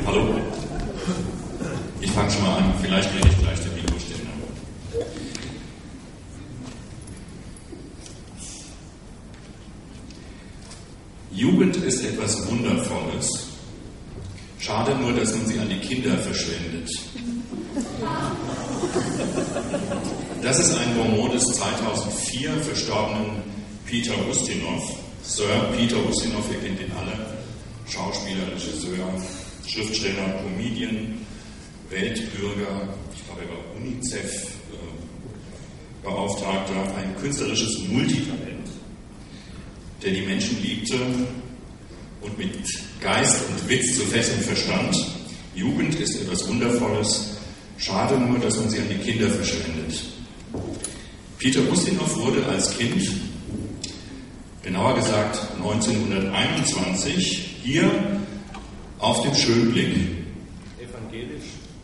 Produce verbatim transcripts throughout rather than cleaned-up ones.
Hallo. Ich fange schon mal an, vielleicht rede ich gleich den Mikroständer. Jugend ist etwas Wundervolles. Schade nur, dass man sie an die Kinder verschwendet. Das ist ein Bonmot des zweitausendvier verstorbenen Peter Ustinov. Sir Peter Ustinov, ihr kennt ihn alle. Schauspieler, Regisseur, Schriftsteller, Comedian, Weltbürger, ich glaube, er war UNICEF-Beauftragter, äh, ein künstlerisches Multitalent, der die Menschen liebte und mit Geist und Witz zu fesseln verstand. Jugend ist etwas Wundervolles. Schade nur, dass man sie an die Kinder verschwendet. Peter Ustinov wurde als Kind, genauer gesagt neunzehnhunderteinundzwanzig, hier auf dem Schönblick evangelisch.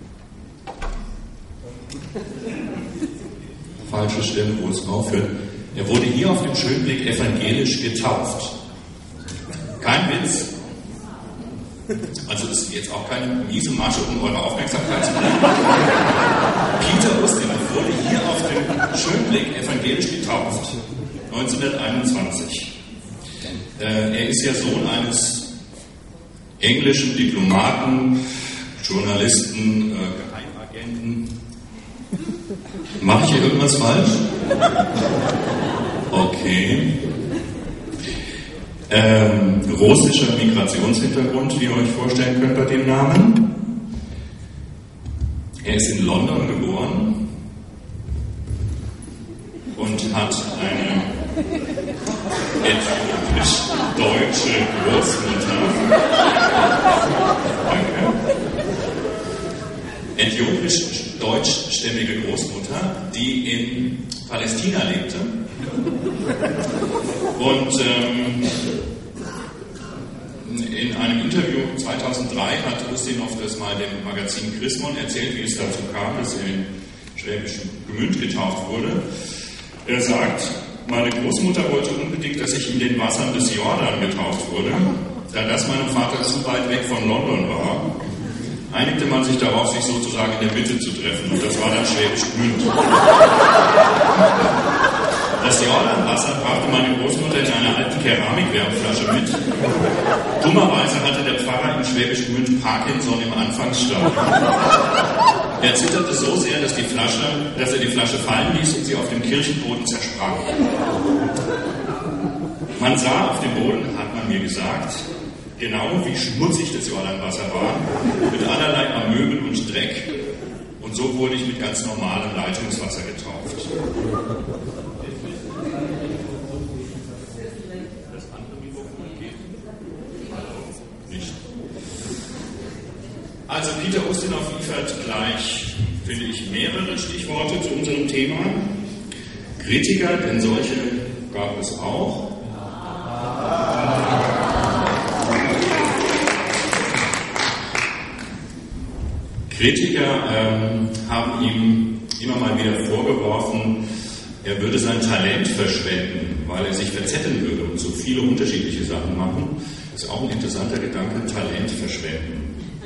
Falsche Stelle, wo es aufhört. Er wurde hier auf dem Schönblick evangelisch getauft. Kein Witz. Also das ist jetzt auch keine miese Masche, um eure Aufmerksamkeit zu bringen. Peter Ustinov wurde hier auf dem Schönblick evangelisch getauft. neunzehnhunderteinundzwanzig. Äh, er ist ja Sohn eines englischen Diplomaten, Journalisten, äh, Geheimagenten. Mache ich hier irgendwas falsch? Okay. Ähm, russischer Migrationshintergrund, wie ihr euch vorstellen könnt bei dem Namen. Er ist in London geboren und hat eine äthiopisch-deutsche Großmutter. Danke. Äthiopisch-deutschstämmige Großmutter, die in Palästina lebte. Und ähm, in einem Interview zweitausenddrei hat Ustinov das mal dem Magazin Chrismon erzählt, wie es dazu kam, dass er in Schwäbisch Gmünd getauft wurde. Er sagt, meine Großmutter wollte unbedingt, dass ich in den Wassern des Jordan getauft wurde. Da das meinem Vater zu weit weg von London war, einigte man sich darauf, sich sozusagen in der Mitte zu treffen. Und das war dann Schwäbisch Gmünd. Das Jordanwasser brachte meine Großmutter in einer alten Keramikwerbflasche mit. Dummerweise hatte der Pfarrer in Schwäbisch Gmünd Parkinson im Anfangsstadium. Er zitterte so sehr, dass, die Flasche, dass er die Flasche fallen ließ und sie auf dem Kirchenboden zersprang. Man sah auf dem Boden, hat man mir gesagt, genau wie schmutzig das Jordanwasser war, mit allerlei Amöben und Dreck. Und so wurde ich mit ganz normalem Leitungswasser getauft. Also Peter Ustinov liefert gleich, finde ich, mehrere Stichworte zu unserem Thema. Kritiker, denn solche gab es auch. Kritiker ähm, haben ihm immer mal wieder vorgeworfen, er würde sein Talent verschwenden, weil er sich verzetteln würde und so viele unterschiedliche Sachen machen. Das ist auch ein interessanter Gedanke, Talent verschwenden.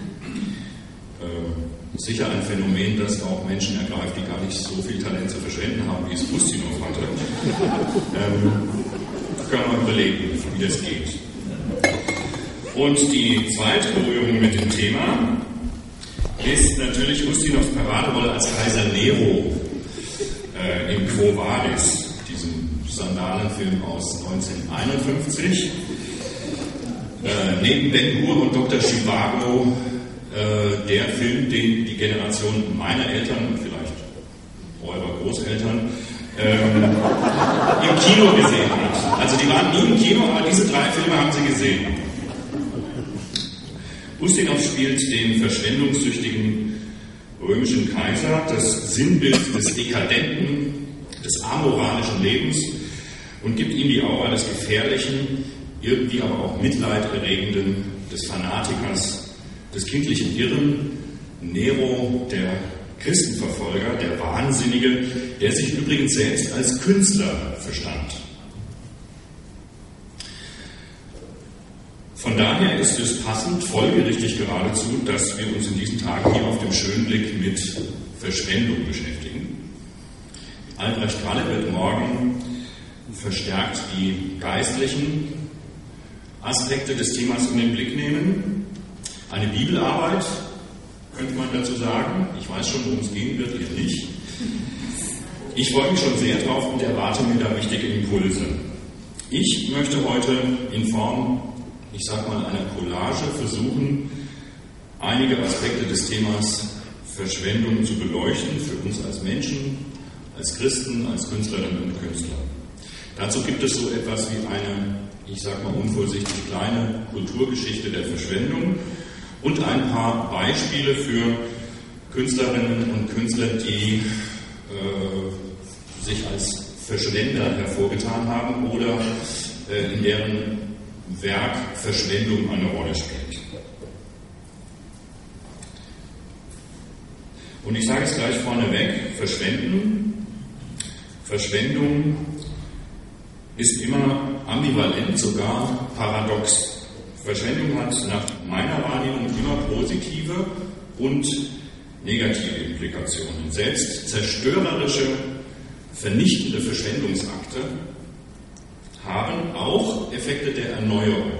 Sicher ein Phänomen, das auch Menschen ergreift, die gar nicht so viel Talent zu verschwenden haben, wie es Ustinov hatte. Ähm, können wir mal überlegen, wie das geht. Und die zweite Berührung mit dem Thema ist natürlich Ustinovs Paraderolle als Kaiser Nero äh, im Quo Vadis, diesem Sandalenfilm aus neunzehnhunderteinundfünfzig. Äh, neben Ben-Hur und Doktor Zhivago der Film, den die Generation meiner Eltern und vielleicht eurer Großeltern ähm, im Kino gesehen hat. Also die waren nie im Kino, aber diese drei Filme haben sie gesehen. Ustinov spielt den verschwendungssüchtigen römischen Kaiser, das Sinnbild des dekadenten, des amoralischen Lebens und gibt ihm die Aura des gefährlichen, irgendwie aber auch mitleiderregenden, des Fanatikers, des kindlichen Irren, Nero, der Christenverfolger, der Wahnsinnige, der sich übrigens selbst als Künstler verstand. Von daher ist es passend, folgerichtig geradezu, dass wir uns in diesen Tagen hier auf dem Schönblick mit Verschwendung beschäftigen. Albrecht Kralle wird morgen verstärkt die geistlichen Aspekte des Themas in den Blick nehmen. Eine Bibelarbeit, könnte man dazu sagen. Ich weiß schon, worum es gehen wird, ihr nicht. Ich freue mich schon sehr drauf und erwarte mir da wichtige Impulse. Ich möchte heute in Form, ich sag mal, einer Collage versuchen, einige Aspekte des Themas Verschwendung zu beleuchten, für uns als Menschen, als Christen, als Künstlerinnen und Künstler. Dazu gibt es so etwas wie eine, ich sag mal unvorsichtig, kleine Kulturgeschichte der Verschwendung und ein paar Beispiele für Künstlerinnen und Künstler, die äh, sich als Verschwender hervorgetan haben oder äh, in deren Werk Verschwendung eine Rolle spielt. Und ich sage es gleich vorneweg, Verschwenden, Verschwendung ist immer ambivalent, sogar paradox. Verschwendung hat nach meiner Wahrnehmung immer positive und negative Implikationen. Selbst zerstörerische, vernichtende Verschwendungsakte haben auch Effekte der Erneuerung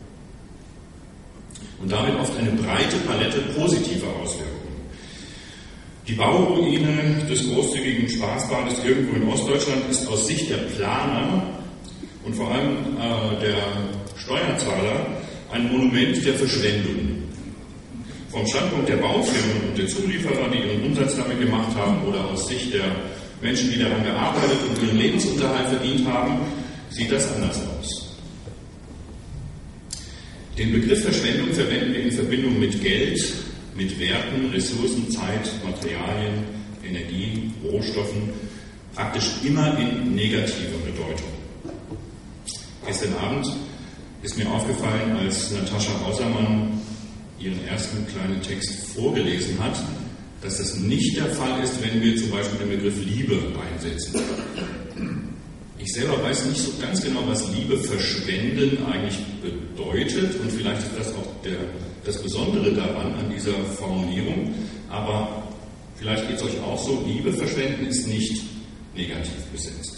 und damit oft eine breite Palette positiver Auswirkungen. Die Bauruine des großzügigen Spaßbades irgendwo in Ostdeutschland ist aus Sicht der Planer und vor allem äh, der Steuerzahler ein Monument der Verschwendung. Vom Standpunkt der Baufirmen und der Zulieferer, die ihren Umsatz damit gemacht haben, oder aus Sicht der Menschen, die daran gearbeitet und ihren Lebensunterhalt verdient haben, sieht das anders aus. Den Begriff Verschwendung verwenden wir in Verbindung mit Geld, mit Werten, Ressourcen, Zeit, Materialien, Energie, Rohstoffen, praktisch immer in negativer Bedeutung. Gestern Abend ist mir aufgefallen, als Natascha Ausermann ihren ersten kleinen Text vorgelesen hat, dass das nicht der Fall ist, wenn wir zum Beispiel den Begriff Liebe einsetzen. Ich selber weiß nicht so ganz genau, was Liebe verschwenden eigentlich bedeutet, und vielleicht ist das auch der, das Besondere daran, an dieser Formulierung, aber vielleicht geht es euch auch so, Liebe verschwenden ist nicht negativ besetzt.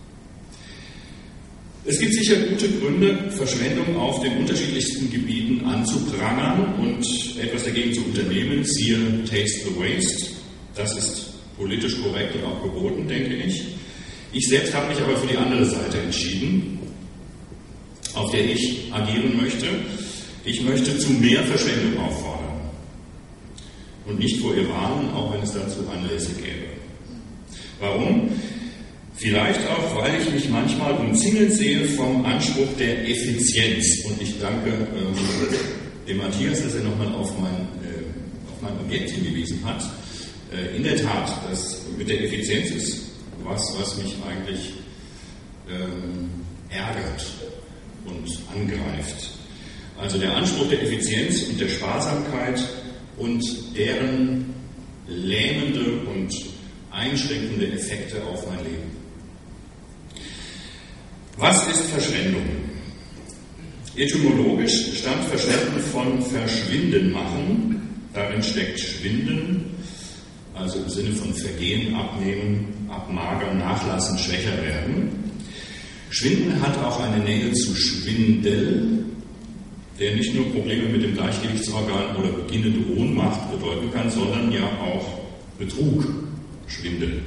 Es gibt sicher gute Gründe, Verschwendung auf den unterschiedlichsten Gebieten anzuprangern und etwas dagegen zu unternehmen. Siehe Taste the Waste. Das ist politisch korrekt und auch geboten, denke ich. Ich selbst habe mich aber für die andere Seite entschieden, auf der ich agieren möchte. Ich möchte zu mehr Verschwendung auffordern und nicht vor ihr warnen, auch wenn es dazu Anlässe gäbe. Warum? Vielleicht auch, weil ich mich manchmal umzingelt sehe vom Anspruch der Effizienz. Und ich danke ähm, dem Matthias, dass er nochmal auf mein, äh, auf mein Objekt hingewiesen hat. Äh, in der Tat, das mit der Effizienz ist was, was mich eigentlich ähm, ärgert und angreift. Also der Anspruch der Effizienz und der Sparsamkeit und deren lähmende und einschränkende Effekte auf mein Leben. Was ist Verschwendung? Etymologisch stammt Verschwenden von Verschwinden machen. Darin steckt Schwinden, also im Sinne von Vergehen, Abnehmen, Abmagern, Nachlassen, schwächer werden. Schwinden hat auch eine Nähe zu Schwindel, der nicht nur Probleme mit dem Gleichgewichtsorgan oder beginnende Ohnmacht bedeuten kann, sondern ja auch Betrug, Schwindel.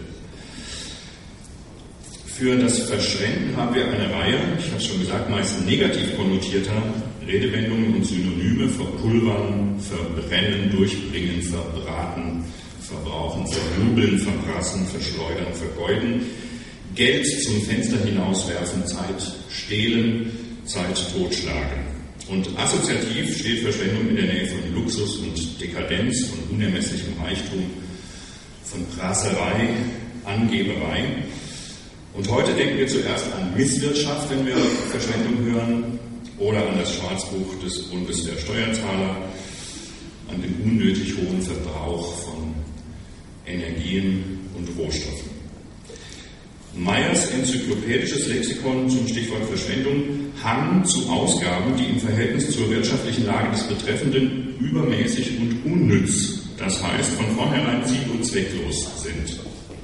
Für das Verschwenden haben wir eine Reihe, ich habe es schon gesagt, meist negativ konnotierter Redewendungen und Synonyme: verpulvern, verbrennen, durchbringen, verbraten, verbrauchen, verjubeln, verprassen, verschleudern, vergeuden, Geld zum Fenster hinauswerfen, Zeit stehlen, Zeit totschlagen. Und assoziativ steht Verschwendung in der Nähe von Luxus und Dekadenz, von unermesslichem Reichtum, von Praserei, Angeberei. Und heute denken wir zuerst an Misswirtschaft, wenn wir Verschwendung hören, oder an das Schwarzbuch des Bundes der Steuerzahler, an den unnötig hohen Verbrauch von Energien und Rohstoffen. Meyers enzyklopädisches Lexikon zum Stichwort Verschwendung: Hang zu Ausgaben, die im Verhältnis zur wirtschaftlichen Lage des Betreffenden übermäßig und unnütz, das heißt von vornherein ziel- und zwecklos sind.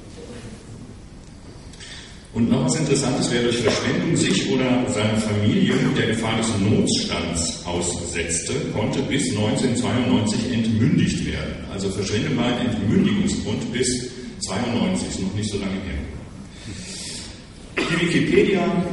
Und noch was Interessantes: Wer durch Verschwendung sich oder seine Familie der Gefahr des Notstands aussetzte, konnte bis neunzehnhundertzweiundneunzig entmündigt werden. Also Verschwendung war ein Entmündigungsgrund bis zweiundneunzig, ist noch nicht so lange her. Die Wikipedia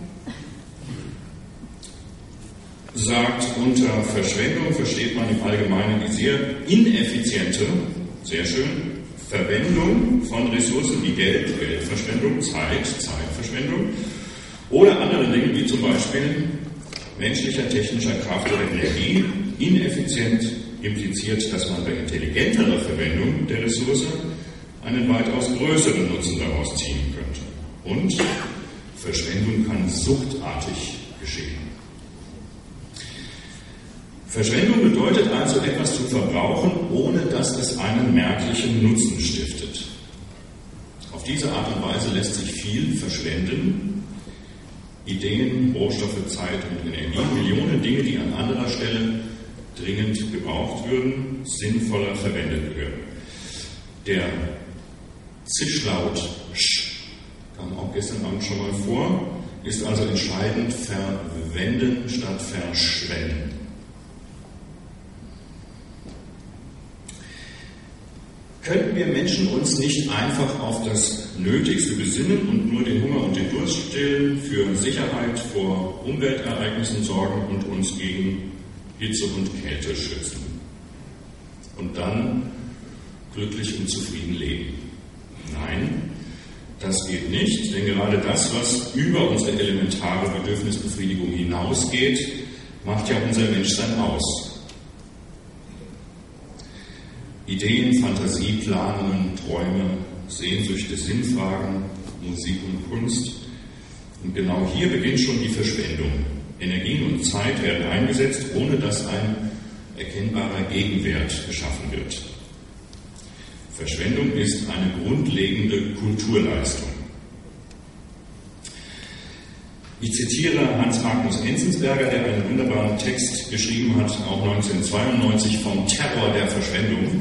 sagt, unter Verschwendung versteht man im Allgemeinen die sehr ineffiziente, sehr schön, Verwendung von Ressourcen wie Geld, Geldverschwendung, Zeit, Zeitverschwendung oder anderen Dingen wie zum Beispiel menschlicher, technischer Kraft oder Energie. Ineffizient impliziert, dass man bei intelligenterer Verwendung der Ressource einen weitaus größeren Nutzen daraus ziehen könnte. Und Verschwendung kann suchtartig geschehen. Verschwendung bedeutet also, etwas zu verbrauchen, ohne dass es einen merklichen Nutzen stiftet. Auf diese Art und Weise lässt sich viel verschwenden. Ideen, Rohstoffe, Zeit und Energie, Millionen Dinge, die an anderer Stelle dringend gebraucht würden, sinnvoller verwendet würden. Der Zischlaut Sch kam auch gestern Abend schon mal vor, ist also entscheidend verwenden statt verschwenden. Könnten wir Menschen uns nicht einfach auf das Nötigste besinnen und nur den Hunger und den Durst stillen, für Sicherheit vor Umweltereignissen sorgen und uns gegen Hitze und Kälte schützen? Und dann glücklich und zufrieden leben? Nein, das geht nicht, denn gerade das, was über unsere elementare Bedürfnisbefriedigung hinausgeht, macht ja unser Menschsein aus. Ideen, Fantasie, Planungen, Träume, Sehnsüchte, Sinnfragen, Musik und Kunst. Und genau hier beginnt schon die Verschwendung. Energien und Zeit werden eingesetzt, ohne dass ein erkennbarer Gegenwert geschaffen wird. Verschwendung ist eine grundlegende Kulturleistung. Ich zitiere Hans Magnus Enzensberger, der einen wunderbaren Text geschrieben hat, auch neunzehnhundertzweiundneunzig, vom Terror der Verschwendung.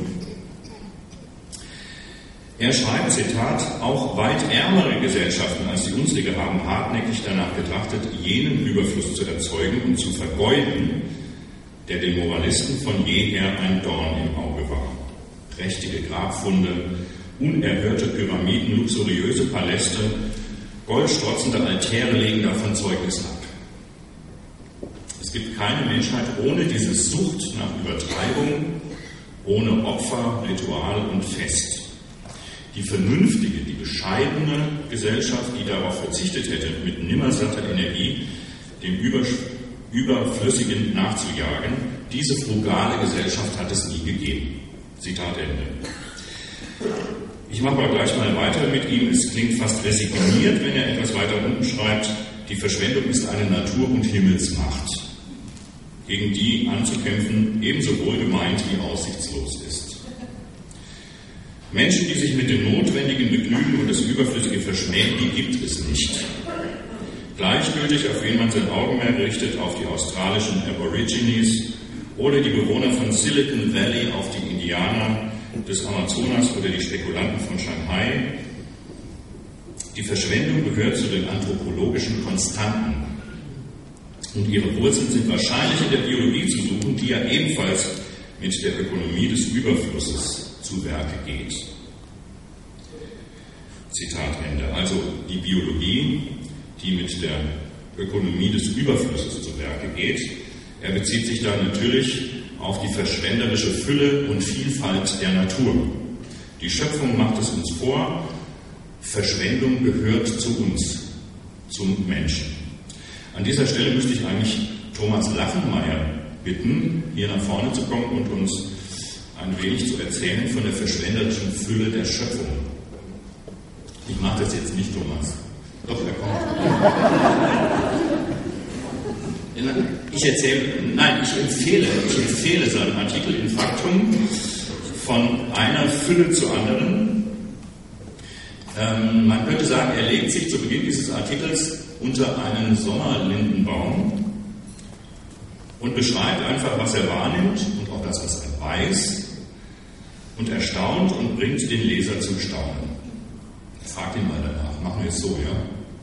Er schreibt, Zitat, auch weit ärmere Gesellschaften als die unsrige haben hartnäckig danach getrachtet, jenen Überfluss zu erzeugen und zu vergeuden, der den Moralisten von jeher ein Dorn im Auge war. Prächtige Grabfunde, unerhörte Pyramiden, luxuriöse Paläste, goldstrotzende Altäre legen davon Zeugnis ab. Es gibt keine Menschheit ohne diese Sucht nach Übertreibung, ohne Opfer, Ritual und Fest. Die vernünftige, die bescheidene Gesellschaft, die darauf verzichtet hätte, mit nimmersatter Energie dem Überflüssigen nachzujagen, diese frugale Gesellschaft hat es nie gegeben. Zitat Ende. Ich mache aber gleich mal weiter mit ihm. Es klingt fast resigniert, wenn er etwas weiter unten schreibt. Die Verschwendung ist eine Natur- und Himmelsmacht, gegen die anzukämpfen ebenso wohlgemeint wie aussichtslos ist. Menschen, die sich mit dem Notwendigen begnügen und das Überflüssige verschmähen, die gibt es nicht. Gleichgültig, auf wen man sein Augenmerk richtet, auf die australischen Aborigines oder die Bewohner von Silicon Valley, auf die Indianer des Amazonas oder die Spekulanten von Shanghai. Die Verschwendung gehört zu den anthropologischen Konstanten. Und ihre Wurzeln sind wahrscheinlich in der Biologie zu suchen, die ja ebenfalls mit der Ökonomie des Überflusses zu Werke geht. Zitat Ende. Also die Biologie, die mit der Ökonomie des Überflusses zu Werke geht. Er bezieht sich da natürlich auf die verschwenderische Fülle und Vielfalt der Natur. Die Schöpfung macht es uns vor, Verschwendung gehört zu uns, zum Menschen. An dieser Stelle müsste ich eigentlich Thomas Lachenmeier bitten, hier nach vorne zu kommen und uns ein wenig zu erzählen von der verschwenderischen Fülle der Schöpfung. Ich mache das jetzt nicht, Thomas. Doch, er kommt. Ich erzähle, nein, ich empfehle, ich empfehle seinen Artikel in Faktum von einer Fülle zur anderen. Ähm, man könnte sagen, er legt sich zu Beginn dieses Artikels unter einen Sommerlindenbaum und beschreibt einfach, was er wahrnimmt und auch das, was er weiß, und erstaunt und bringt den Leser zum Staunen. Fragt ihn mal danach, machen wir es so, ja?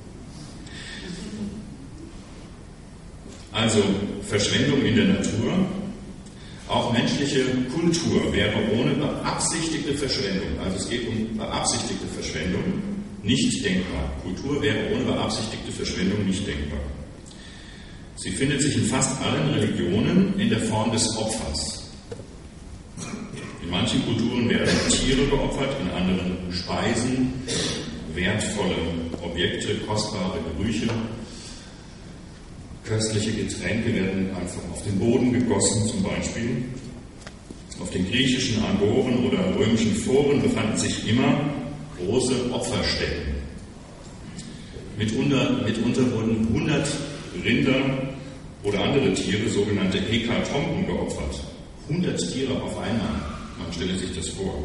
Also, Verschwendung in der Natur. Auch menschliche Kultur wäre ohne beabsichtigte Verschwendung, also es geht um beabsichtigte Verschwendung, nicht denkbar. Kultur wäre ohne beabsichtigte Verschwendung nicht denkbar. Sie findet sich in fast allen Religionen in der Form des Opfers. In manchen Kulturen werden Tiere geopfert, in anderen Speisen, wertvolle Objekte, kostbare Gerüche. Köstliche Getränke werden einfach auf den Boden gegossen, zum Beispiel. Auf den griechischen Agoren oder römischen Foren befanden sich immer große Opferstätten. Mitunter, mitunter wurden hundert Rinder oder andere Tiere, sogenannte Hekatomben, geopfert. hundert Tiere auf einmal, man stelle sich das vor.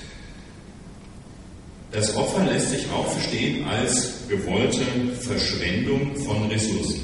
Das Opfer lässt sich auch verstehen als gewollte Verschwendung von Ressourcen.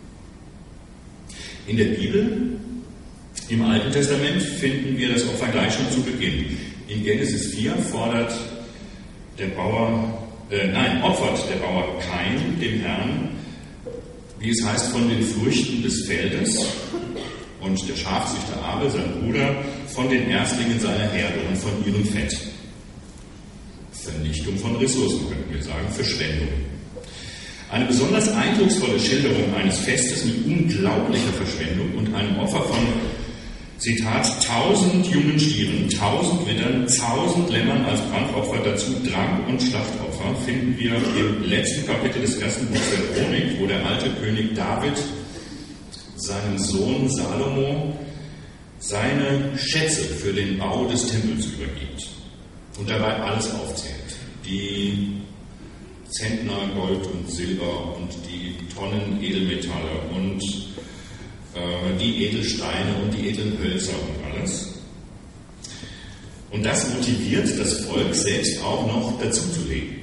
In der Bibel, im Alten Testament, finden wir das Opfer gleich schon zu Beginn. In Genesis vier fordert der Bauer, äh, nein, opfert der Bauer Kain dem Herrn, wie es heißt, von den Früchten des Feldes, und der Schafzüchter Abel, sein Bruder, von den Erstlingen seiner Herde und von ihrem Fett. Vernichtung von Ressourcen, könnten wir sagen, Verschwendung. Eine besonders eindrucksvolle Schilderung eines Festes mit unglaublicher Verschwendung und einem Opfer von, Zitat, tausend jungen Stieren, tausend Rittern, tausend Lämmern als Brandopfer, dazu Drang- und Schlachtopfer, finden wir im letzten Kapitel des ersten Buchs der Chronik, wo der alte König David seinem Sohn Salomo seine Schätze für den Bau des Tempels übergibt und dabei alles aufzählt. Die Zentner Gold und Silber und die Tonnen Edelmetalle und äh, die Edelsteine und die edlen Hölzer und alles. Und das motiviert das Volk selbst auch noch dazuzulegen.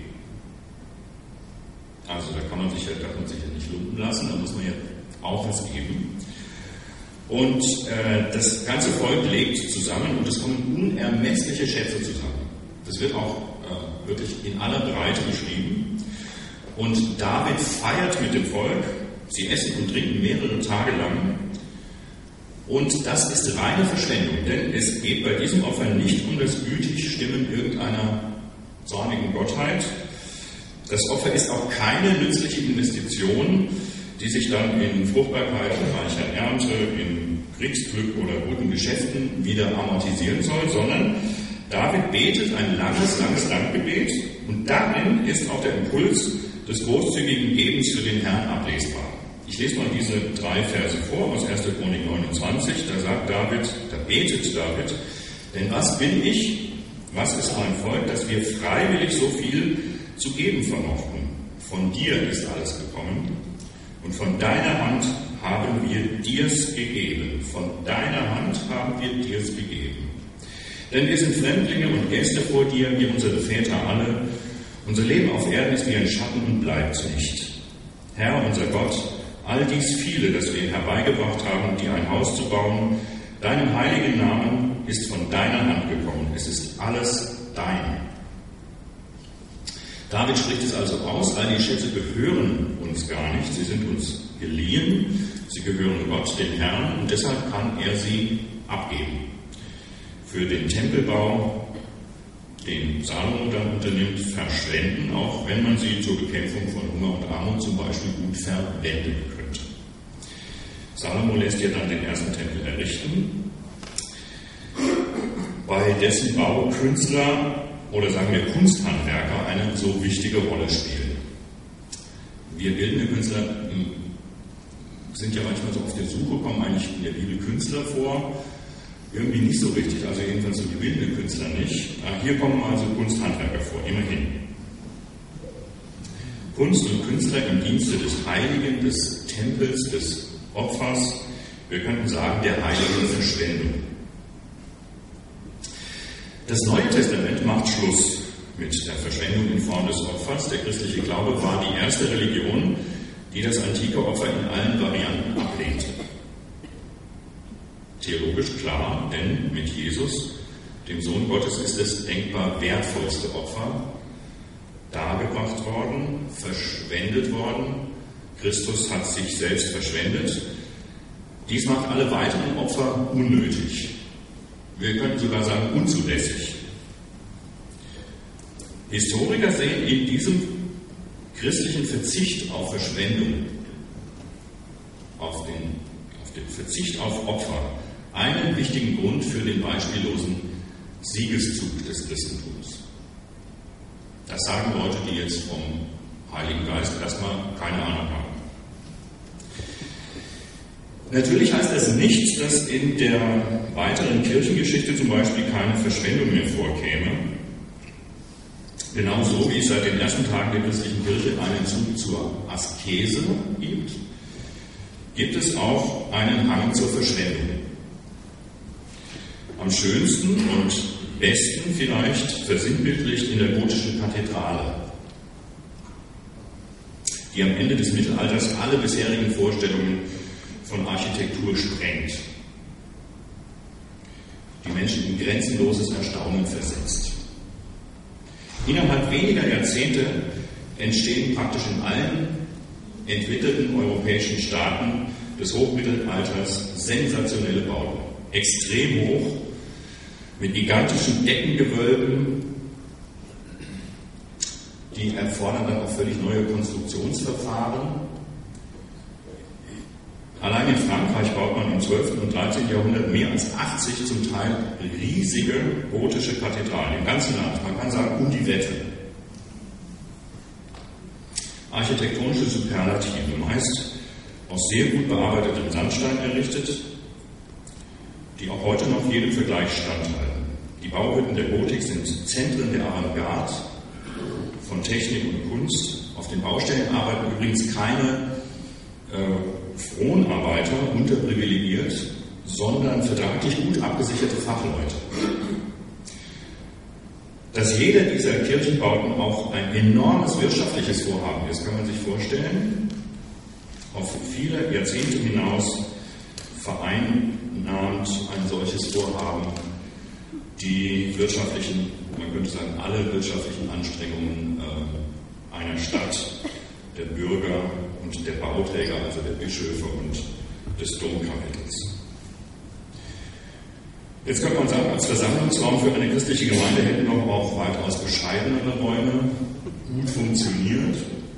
Also da kann man sich ja, darf man sich ja nicht lumpen lassen, da muss man ja auch was geben. Und äh, das ganze Volk legt zusammen und es kommen unermessliche Schätze zusammen. Das wird auch äh, wirklich in aller Breite beschrieben. Und David feiert mit dem Volk, sie essen und trinken mehrere Tage lang. Und das ist reine Verschwendung, denn es geht bei diesem Opfer nicht um das Gütigstimmen irgendeiner zornigen Gottheit. Das Opfer ist auch keine nützliche Investition, die sich dann in Fruchtbarkeit, reicher Ernte, in Kriegsglück oder guten Geschäften wieder amortisieren soll, sondern David betet ein langes, langes Dankgebet und darin ist auch der Impuls des großzügigen Gebens für den Herrn ablesbar. Ich lese mal diese drei Verse vor aus erster Chronik neunundzwanzig. Da sagt David, da betet David, denn was bin ich, was ist mein Volk, dass wir freiwillig so viel zu geben vermochten? Von dir ist alles gekommen und von deiner Hand haben wir dir's gegeben. Von deiner Hand haben wir dir's gegeben. Denn wir sind Fremdlinge und Gäste vor dir, wie unsere Väter alle. Unser Leben auf Erden ist wie ein Schatten und bleibt nicht. Herr, unser Gott, all dies viele, das wir herbeigebracht haben, dir ein Haus zu bauen, deinem heiligen Namen ist von deiner Hand gekommen. Es ist alles dein. David spricht es also aus, all die Schätze gehören uns gar nicht, sie sind uns geliehen, sie gehören Gott, dem Herrn, und deshalb kann er sie abgeben. Für den Tempelbau, den Salomo dann unternimmt, verschwenden, auch wenn man sie zur Bekämpfung von Hunger und Armut zum Beispiel gut verwenden könnte. Salomo lässt ja dann den ersten Tempel errichten, bei dessen Bau Künstler oder sagen wir Kunsthandwerker eine so wichtige Rolle spielen. Wir bildende Künstler sind ja manchmal so auf der Suche, kommen eigentlich in der Bibel Künstler vor, irgendwie nicht so richtig, also jedenfalls so die bildenden Künstler nicht. Hier kommen also Kunsthandwerker vor, immerhin. Kunst und Künstler im Dienste des Heiligen, des Tempels, des Opfers, wir könnten sagen, der heiligen Verschwendung. Das Neue Testament macht Schluss mit der Verschwendung in Form des Opfers. Der christliche Glaube war die erste Religion, die das antike Opfer in allen Varianten ablehnte. Theologisch klar, denn mit Jesus, dem Sohn Gottes, ist das denkbar wertvollste Opfer dargebracht worden, verschwendet worden. Christus hat sich selbst verschwendet. Dies macht alle weiteren Opfer unnötig. Wir könnten sogar sagen unzulässig. Historiker sehen in diesem christlichen Verzicht auf Verschwendung, auf den, auf den Verzicht auf Opfer, einen wichtigen Grund für den beispiellosen Siegeszug des Christentums. Das sagen Leute, die jetzt vom Heiligen Geist erstmal keine Ahnung haben. Natürlich heißt das nicht, dass in der weiteren Kirchengeschichte zum Beispiel keine Verschwendung mehr vorkäme. Genauso wie es seit den ersten Tagen der christlichen Kirche einen Zug zur Askese gibt, gibt es auch einen Hang zur Verschwendung. Am schönsten und besten vielleicht versinnbildlicht in der gotischen Kathedrale, die am Ende des Mittelalters alle bisherigen Vorstellungen von Architektur sprengt, die Menschen in grenzenloses Erstaunen versetzt. Innerhalb weniger Jahrzehnte entstehen praktisch in allen entwickelten europäischen Staaten des Hochmittelalters sensationelle Bauten, extrem hoch, mit gigantischen Deckengewölben, die erfordern dann auch völlig neue Konstruktionsverfahren. Allein in Frankreich baut man im zwölften und dreizehnten Jahrhundert mehr als achtzig zum Teil riesige gotische Kathedralen im ganzen Land. Man kann sagen, um die Wette. Architektonische Superlative, meist aus sehr gut bearbeitetem Sandstein errichtet, die auch heute noch jedem Vergleich standhalten. Die Bauhütten der Gotik sind Zentren der Avantgarde von Technik und Kunst. Auf den Baustellen arbeiten übrigens keine äh, Fronarbeiter, unterprivilegiert, sondern vertraglich gut abgesicherte Fachleute. Dass jeder dieser Kirchenbauten auch ein enormes wirtschaftliches Vorhaben ist, kann man sich vorstellen. Auf viele Jahrzehnte hinaus vereinnahmt ein solches Vorhaben die wirtschaftlichen, man könnte sagen, alle wirtschaftlichen Anstrengungen äh, einer Stadt, der Bürger und der Bauträger, also der Bischöfe und des Domkapitels. Jetzt könnte man sagen, als Versammlungsraum für eine christliche Gemeinde hätten doch auch weitaus bescheidenere Räume gut funktioniert.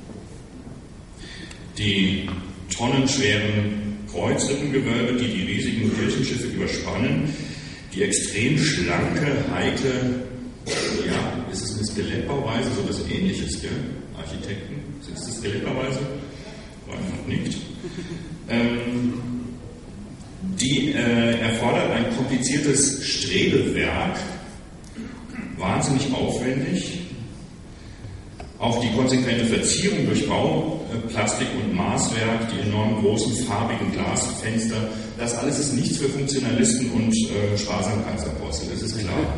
Die tonnenschweren Kreuzrippengewölbe, die die riesigen Kirchenschiffe überspannen, die extrem schlanke, heikle, ja, ist es eine Skelettbauweise, so etwas Ähnliches, gell? Architekten, sind es Skelettbauweise? Reinhard nickt. Ähm, die äh, erfordert ein kompliziertes Strebewerk, wahnsinnig aufwendig. Auch die konsequente Verzierung durch Bauplastik und Maßwerk, die enorm großen farbigen Glasfenster, das alles ist nichts für Funktionalisten und äh, Sparsamkeitsapostel, das ist klar.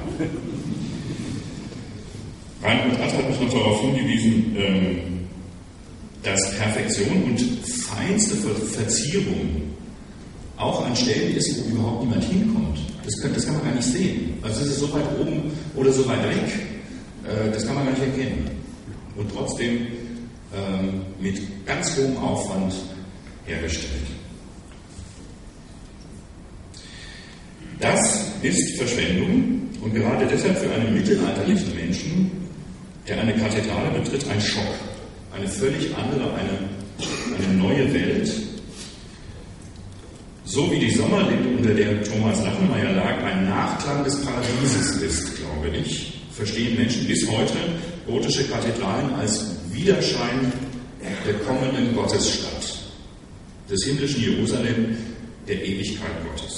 Reinhold Att hat mich noch darauf hingewiesen, ähm, dass Perfektion und feinste Verzierung auch an Stellen ist, wo überhaupt niemand hinkommt. Das kann, das kann man gar nicht sehen. Also es ist so weit oben oder so weit weg, äh, das kann man gar nicht erkennen. Und trotzdem ähm, mit ganz hohem Aufwand hergestellt. Das ist Verschwendung und gerade deshalb für einen mittelalterlichen Menschen, der eine Kathedrale betritt, ein Schock. Eine völlig andere, eine, eine neue Welt. So wie die Sommerlinde, unter der Thomas Lachenmeier lag, ein Nachklang des Paradieses ist, glaube ich, verstehen Menschen bis heute gotische Kathedralen als Widerschein der kommenden Gottesstadt, des himmlischen Jerusalem, der Ewigkeit Gottes.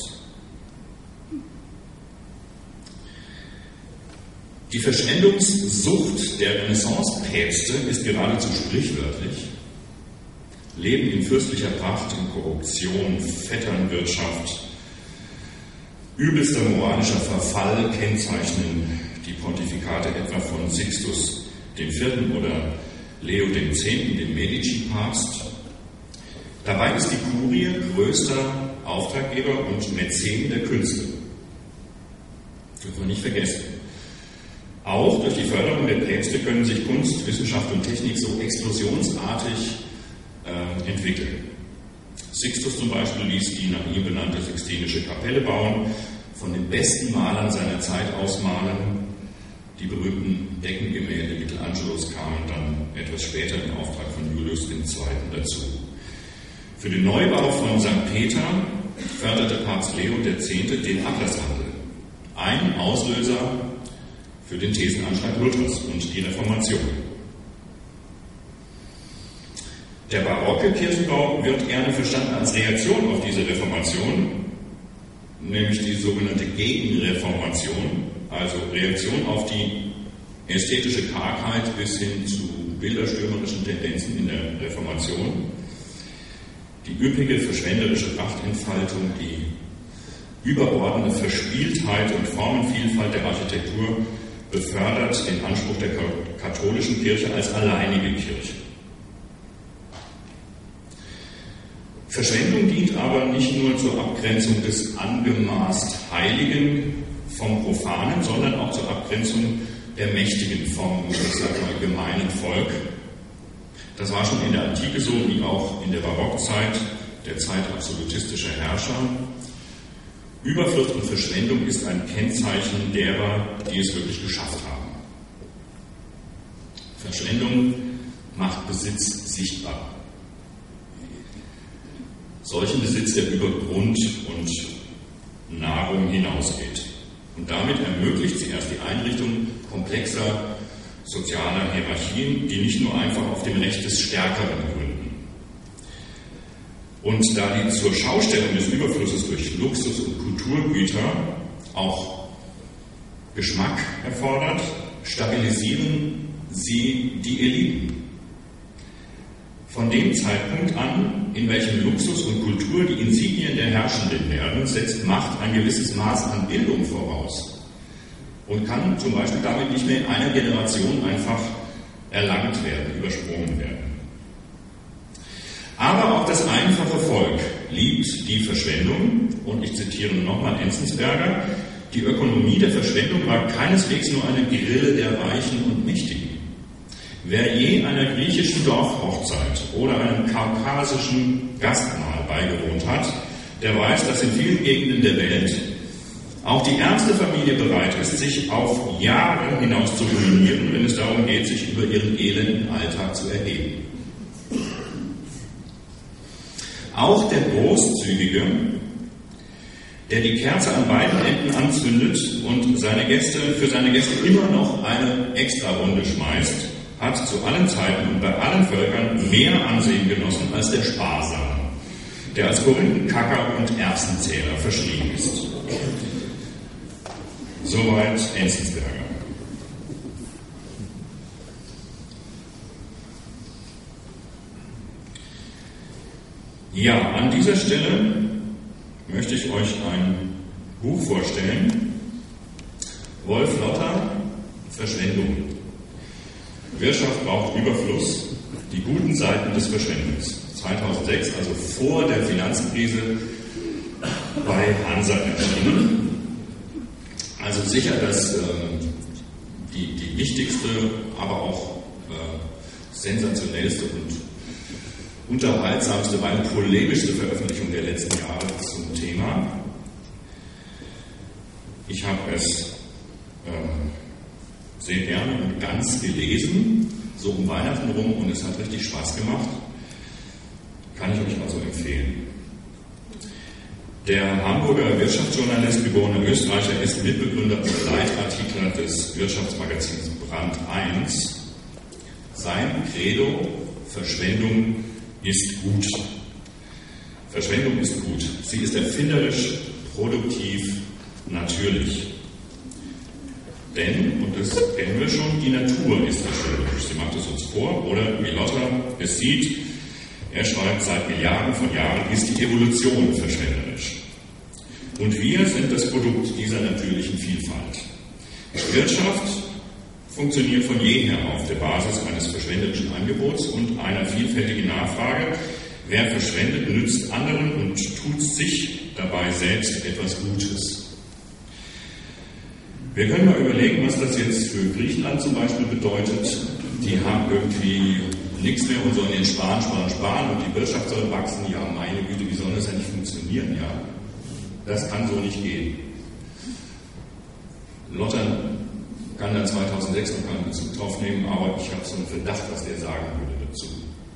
Die Verschwendungssucht der Renaissance-Päpste ist geradezu sprichwörtlich. Leben in fürstlicher Pracht, in Korruption, Vetternwirtschaft, übelster moralischer Verfall kennzeichnen die Pontifikate etwa von Sixtus dem Vierten oder Leo dem Zehnten, dem Medici-Papst. Dabei ist die Kurie größter Auftraggeber und Mäzen der Künste. Dürfen wir nicht vergessen. Auch durch die Förderung der Päpste können sich Kunst, Wissenschaft und Technik so explosionsartig äh, entwickeln. Sixtus zum Beispiel ließ die nach ihm benannte Sixtinische Kapelle bauen, von den besten Malern seiner Zeit ausmalen. Die berühmten Deckengemälde Michelangelos kamen dann etwas später im Auftrag von Julius der Zweite dazu. Für den Neubau von Sankt Peter förderte Papst Leo der Zehnte den Ablasshandel. Ein Auslöser für den Thesenanschlag Luthers und die Reformation. Der barocke Kirchenbau wird gerne verstanden als Reaktion auf diese Reformation, nämlich die sogenannte Gegenreformation, also Reaktion auf die ästhetische Kargheit bis hin zu bilderstürmerischen Tendenzen in der Reformation, die üppige verschwenderische Prachtentfaltung, die überbordende Verspieltheit und Formenvielfalt der Architektur befördert den Anspruch der katholischen Kirche als alleinige Kirche. Verschwendung dient aber nicht nur zur Abgrenzung des angemaßt Heiligen vom Profanen, sondern auch zur Abgrenzung der Mächtigen vom, ich sag mal, gemeinen Volk. Das war schon in der Antike so, wie auch in der Barockzeit, der Zeit absolutistischer Herrscher. Überfluss und Verschwendung ist ein Kennzeichen derer, die es wirklich geschafft haben. Verschwendung macht Besitz sichtbar. Solchen Besitz, der über Grund und Nahrung hinausgeht. Und damit ermöglicht sie erst die Einrichtung komplexer sozialer Hierarchien, die nicht nur einfach auf dem Recht des Stärkeren gründen. Und da die zur Schaustellung des Überflusses durch Luxus und Kulturgüter auch Geschmack erfordert, stabilisieren sie die Eliten. Von dem Zeitpunkt an, in welchem Luxus und Kultur die Insignien der Herrschenden werden, setzt Macht ein gewisses Maß an Bildung voraus und kann zum Beispiel damit nicht mehr in einer Generation einfach erlangt werden, übersprungen werden. Aber auch das einfache Volk liebt die Verschwendung, und ich zitiere nochmal Enzensberger: Die Ökonomie der Verschwendung war keineswegs nur eine Grille der Reichen und Mächtigen. Wer je einer griechischen Dorfhochzeit oder einem kaukasischen Gastmahl beigewohnt hat, der weiß, dass in vielen Gegenden der Welt auch die ärmste Familie bereit ist, sich auf Jahre hinaus zu ruinieren, wenn es darum geht, sich über ihren elenden Alltag zu erheben. Auch der Großzügige, der die Kerze an beiden Enden anzündet und seine Gäste, für seine Gäste immer noch eine Extrarunde schmeißt, hat zu allen Zeiten und bei allen Völkern mehr Ansehen genossen als der Sparsame, der als Korinthenkacker und Erbsenzähler verschrien ist. Soweit Enzensberger. Ja, an dieser Stelle möchte ich euch ein Buch vorstellen. Wolf Lotter, Verschwendung. Wirtschaft braucht Überfluss, die guten Seiten des Verschwendens. zweitausendsechs, also vor der Finanzkrise, bei Hansa erschienen. Also sicher das, äh, die, die wichtigste, aber auch äh, sensationellste und unterhaltsamste, weil polemischste Veröffentlichung der letzten Jahre zum Thema. Ich habe es äh, sehr gerne und ganz gelesen, so um Weihnachten rum, und es hat richtig Spaß gemacht. Kann ich euch also empfehlen. Der Hamburger Wirtschaftsjournalist, geborener Österreicher, ist Mitbegründer und Leitartikler des Wirtschaftsmagazins Brand eins. Sein Credo: Verschwendung ist gut. Verschwendung ist gut. Sie ist erfinderisch, produktiv, natürlich. Denn, und das kennen wir schon, die Natur ist verschwenderisch. Sie macht es uns vor, oder wie Lotter es sieht. Er schreibt, seit Milliarden von Jahren ist die Evolution verschwenderisch. Und wir sind das Produkt dieser natürlichen Vielfalt. Wirtschaft funktioniert von jeher auf der Basis eines verschwenderischen Angebots und einer vielfältigen Nachfrage. Wer verschwendet, nützt anderen und tut sich dabei selbst etwas Gutes. Wir können mal überlegen, was das jetzt für Griechenland zum Beispiel bedeutet. Die haben irgendwie nichts mehr und sollen jetzt sparen, sparen, sparen und die Wirtschaft soll wachsen. Ja, meine Güte, wie soll das eigentlich funktionieren? Ja, das kann so nicht gehen. Lotter kann da zweitausendsechs noch keinen Bezug drauf nehmen, aber ich habe so einen Verdacht, was der sagen würde dazu.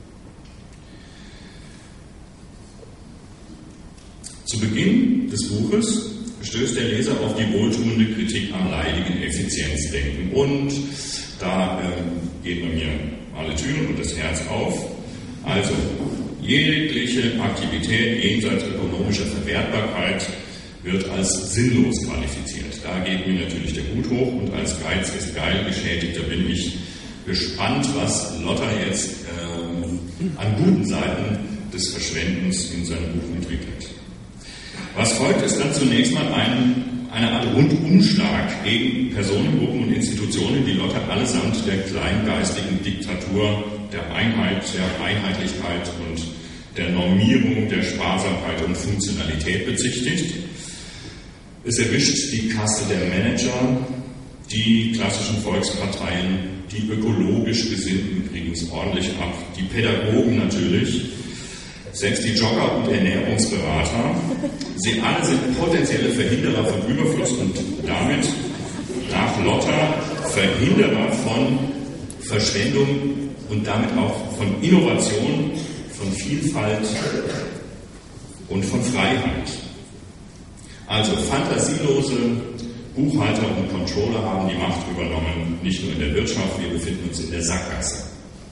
Zu Beginn des Buches stößt der Leser auf die wohltuende Kritik am leidigen Effizienzdenken. Und da äh, gehen bei mir alle Türen und das Herz auf. Also, jegliche Aktivität jenseits ökonomischer Verwertbarkeit wird als sinnlos qualifiziert. Da geht mir natürlich der Hut hoch und als Geiz ist geil Geschädigter bin ich gespannt, was Lotter jetzt ähm, an guten Seiten des Verschwendens in seinem Buch entwickelt. Was folgt, ist dann zunächst mal ein, eine Art Rundumschlag gegen Personengruppen und Institutionen, die Lotter allesamt der kleingeistigen Diktatur der Einheit, der Einheitlichkeit und der Normierung, der Sparsamkeit und Funktionalität bezichtigt. Es erwischt die Kaste der Manager, die klassischen Volksparteien, die ökologisch Gesinnten kriegen es ordentlich ab, die Pädagogen natürlich, selbst die Jogger und Ernährungsberater. Sie alle sind potenzielle Verhinderer von Überfluss und damit nach Lotter Verhinderer von Verschwendung und damit auch von Innovation, von Vielfalt und von Freiheit. Also fantasielose Buchhalter und Controller haben die Macht übernommen, nicht nur in der Wirtschaft, wir befinden uns in der Sackgasse.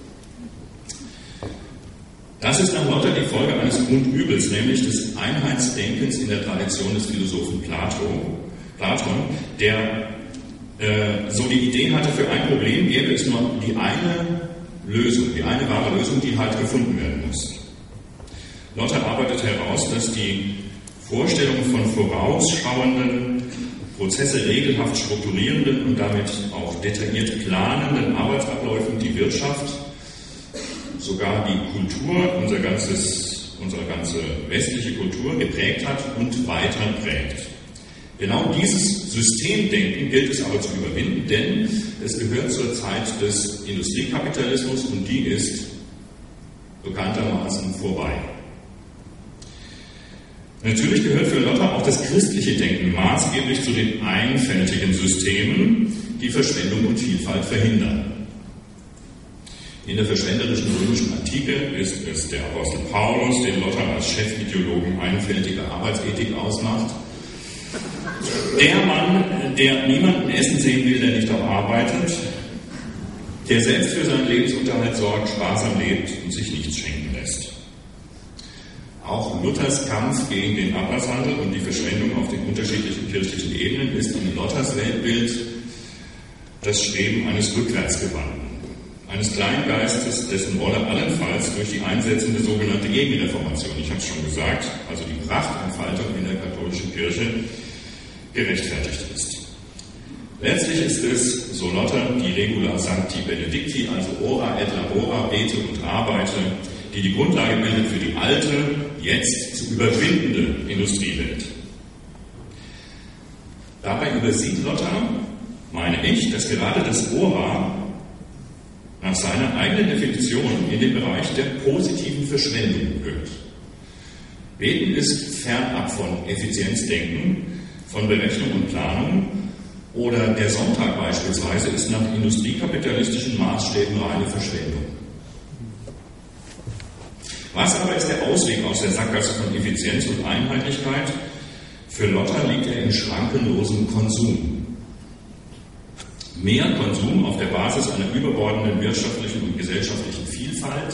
Das ist nach Lotter die Folge eines Grundübels, nämlich des Einheitsdenkens in der Tradition des Philosophen Plato, Platon, der äh, so die Idee hatte, für ein Problem gäbe es nur die eine Lösung, die eine wahre Lösung, die halt gefunden werden muss. Lotter arbeitet heraus, dass die Vorstellung von vorausschauenden, Prozesse regelhaft strukturierenden und damit auch detailliert planenden Arbeitsabläufen die Wirtschaft, sogar die Kultur, unser ganzes, unsere ganze westliche Kultur geprägt hat und weiter prägt. Genau dieses Systemdenken gilt es aber zu überwinden, denn es gehört zur Zeit des Industriekapitalismus und die ist bekanntermaßen vorbei. Natürlich gehört für Lotter auch das christliche Denken maßgeblich zu den einfältigen Systemen, die Verschwendung und Vielfalt verhindern. In der verschwenderischen römischen Antike ist es der Apostel Paulus, den Lotter als Chefideologen einfältiger Arbeitsethik ausmacht. Der Mann, der niemanden essen sehen will, der nicht auch arbeitet, der selbst für seinen Lebensunterhalt sorgt, sparsam lebt und sich nichts schenken lässt. Auch Luthers Kampf gegen den Ablasshandel und die Verschwendung auf den unterschiedlichen kirchlichen Ebenen ist in Luthers Weltbild das Streben eines Rückwärtsgewandten, eines Kleingeistes, dessen Rolle allenfalls durch die einsetzende sogenannte Gegenreformation, ich habe es schon gesagt, also die Prachtentfaltung in der katholischen Kirche, gerechtfertigt ist. Letztlich ist es, so Lotter, die Regula Sancti Benedicti, also ora et labora, bete und arbeite, die die Grundlage bildet für die alte, jetzt zu überwindende Industriewelt. Dabei übersieht Lotter, meine ich, dass gerade das Ora nach seiner eigenen Definition in den Bereich der positiven Verschwendung gehört. Beten ist fernab von Effizienzdenken, von Berechnung und Planung, oder der Sonntag beispielsweise ist nach industriekapitalistischen Maßstäben reine Verschwendung. Was aber ist der Ausweg aus der Sackgasse von Effizienz und Einheitlichkeit? Für Lotter liegt er in schrankenlosem Konsum. Mehr Konsum auf der Basis einer überbordenden wirtschaftlichen und gesellschaftlichen Vielfalt.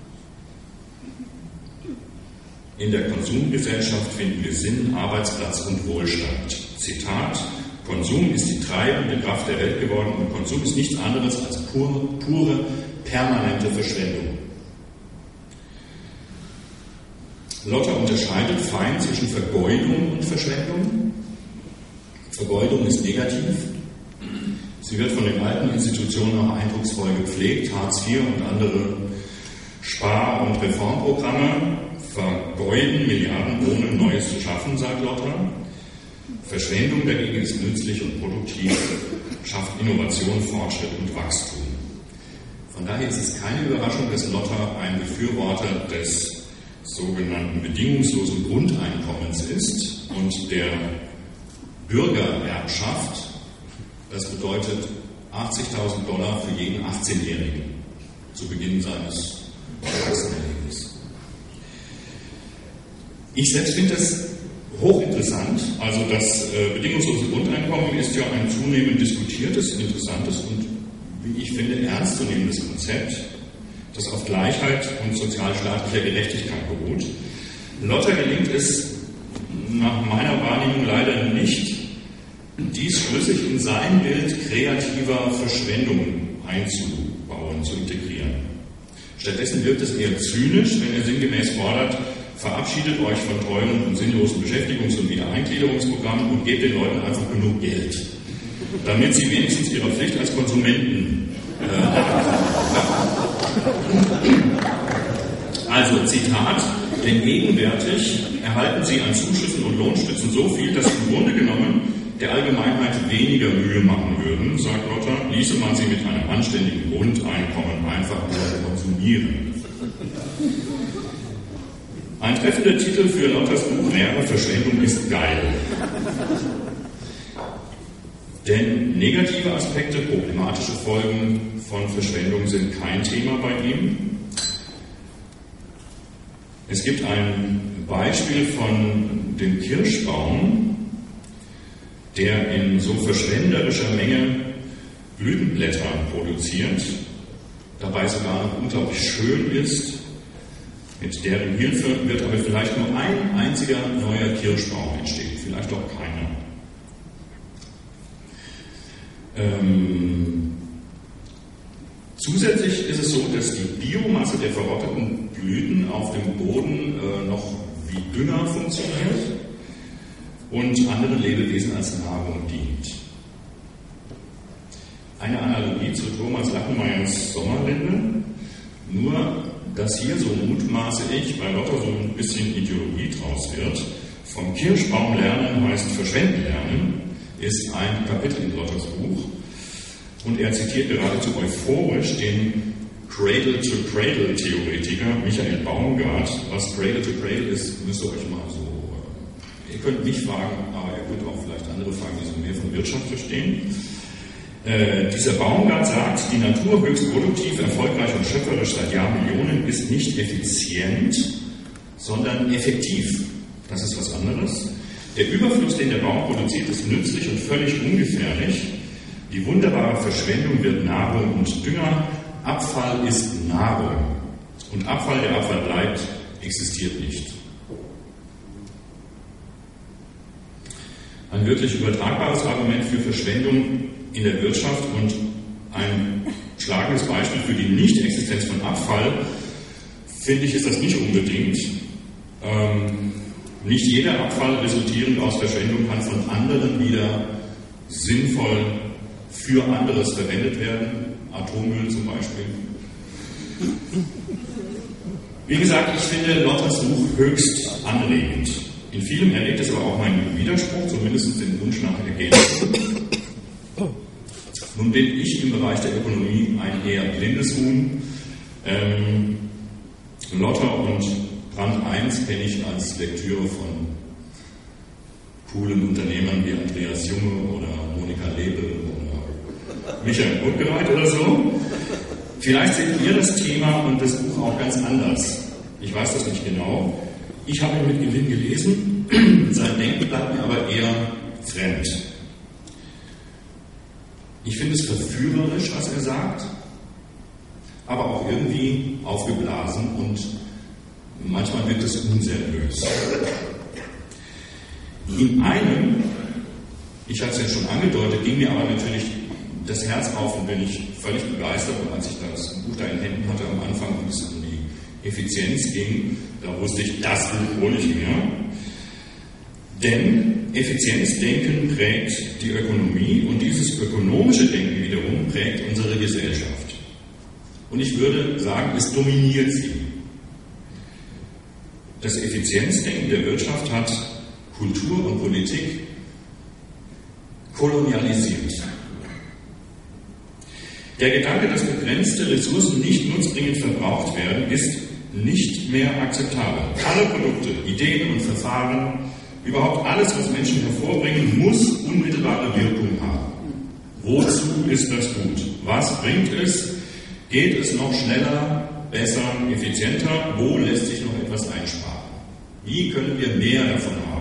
In der Konsumgesellschaft finden wir Sinn, Arbeitsplatz und Wohlstand. Zitat: Konsum ist die treibende Kraft der Welt geworden und Konsum ist nichts anderes als pure, pure permanente Verschwendung. Lotter unterscheidet fein zwischen Vergeudung und Verschwendung. Vergeudung ist negativ. Sie wird von den alten Institutionen auch eindrucksvoll gepflegt. Hartz vier und andere Spar- und Reformprogramme vergeuden Milliarden, ohne Neues zu schaffen, sagt Lotter. Verschwendung dagegen ist nützlich und produktiv, schafft Innovation, Fortschritt und Wachstum. Von daher ist es keine Überraschung, dass Lotter ein Befürworter des sogenannten bedingungslosen Grundeinkommens ist und der Bürgererbschaft. Das bedeutet achtzigtausend Dollar für jeden achtzehnjährigen zu Beginn seines Erwachsenenlebens. Ich selbst finde das hochinteressant. Also das äh, bedingungslose Grundeinkommen ist ja ein zunehmend diskutiertes, interessantes und, wie ich finde, ernstzunehmendes Konzept, das auf Gleichheit und sozialstaatlicher Gerechtigkeit beruht. Lotter gelingt es nach meiner Wahrnehmung leider nicht, dies schlüssig in sein Bild kreativer Verschwendung einzubauen, zu integrieren. Stattdessen wirkt es eher zynisch, wenn er sinngemäß fordert, verabschiedet euch von teuren und sinnlosen Beschäftigungs- und Wiedereingliederungsprogrammen und gebt den Leuten einfach genug Geld, damit sie wenigstens ihrer Pflicht als Konsumenten äh, Also, Zitat, denn gegenwärtig erhalten sie an Zuschüssen und Lohnstützen so viel, dass sie im Grunde genommen der Allgemeinheit weniger Mühe machen würden, sagt Lotter, ließe man sie mit einem anständigen Grundeinkommen einfach nur konsumieren. Ein treffender Titel für Lotters Buch wäre Verschwendung ist geil. Denn negative Aspekte, problematische Folgen von Verschwendung sind kein Thema bei ihm. Es gibt ein Beispiel von dem Kirschbaum, der in so verschwenderischer Menge Blütenblätter produziert, dabei sogar noch unglaublich schön ist. Mit deren Hilfe wird aber vielleicht nur ein einziger neuer Kirschbaum entstehen, vielleicht auch keiner. Ähm, zusätzlich ist es so, dass die Biomasse der verrotteten Blüten auf dem Boden äh, noch wie Dünger funktioniert und anderen Lebewesen als Nahrung dient. Eine Analogie zu Thomas Lachenmeyers Sommerlinde, nur dass hier, so mutmaße ich, bei Lotter so ein bisschen Ideologie draus wird. Vom Kirschbaum lernen heißt verschwenden lernen, ist ein Kapitel in Lotters Buch. Und er zitiert geradezu euphorisch den Cradle-to-Cradle-Theoretiker Michael Baumgart. Was Cradle-to-Cradle ist, müsst ihr euch mal so... Ihr könnt mich fragen, aber ihr könnt auch vielleicht andere fragen, die so mehr von Wirtschaft verstehen. Äh, dieser Baumgart sagt, die Natur höchst produktiv, erfolgreich und schöpferisch seit Jahrmillionen ist nicht effizient, sondern effektiv. Das ist was anderes. Der Überfluss, den der Baum produziert, ist nützlich und völlig ungefährlich. Die wunderbare Verschwendung wird Nahrung und Dünger. Abfall ist Nahrung. Und Abfall, der Abfall bleibt, existiert nicht. Ein wirklich übertragbares Argument für Verschwendung in der Wirtschaft und ein schlagendes Beispiel für die Nicht-Existenz von Abfall, finde ich, ist das nicht unbedingt. Ähm, nicht jeder Abfall resultierend aus Verschwendung kann von anderen wieder sinnvoll für anderes verwendet werden. Atommüll zum Beispiel. Wie gesagt, ich finde Lotters Buch höchst anregend. In vielem erlebt es aber auch meinen Widerspruch, zumindest den Wunsch nach Ergänzung. Nun bin ich im Bereich der Ökonomie ein eher blindes Huhn. Ähm, Lotter und Brand eins kenne ich als Lektüre von coolen Unternehmern wie Andreas Junge oder Monika Lebel oder Michael Brückgereit oder so. Vielleicht seht ihr das Thema und das Buch auch ganz anders. Ich weiß das nicht genau. Ich habe ihn mit Gewinn gelesen. Sein Denken bleibt mir aber eher fremd. Ich finde es verführerisch, was er sagt, aber auch irgendwie aufgeblasen und manchmal wirkt es unseriös. In einem, ich hatte es ja schon angedeutet, ging mir aber natürlich das Herz auf und bin ich völlig begeistert. Und als ich das Buch da in Händen hatte am Anfang und es um die Effizienz ging, da wusste ich, das Buch hole ich mir. Denn Effizienzdenken prägt die Ökonomie und dieses ökonomische Denken wiederum prägt unsere Gesellschaft. Und ich würde sagen, es dominiert sie. Das Effizienzdenken der Wirtschaft hat Kultur und Politik kolonialisiert. Der Gedanke, dass begrenzte Ressourcen nicht nutzbringend verbraucht werden, ist nicht mehr akzeptabel. Alle Produkte, Ideen und Verfahren, überhaupt alles, was Menschen hervorbringen, muss unmittelbare Wirkung haben. Wozu ist das gut? Was bringt es? Geht es noch schneller, besser, effizienter? Wo lässt sich noch etwas einsparen? Wie können wir mehr davon haben?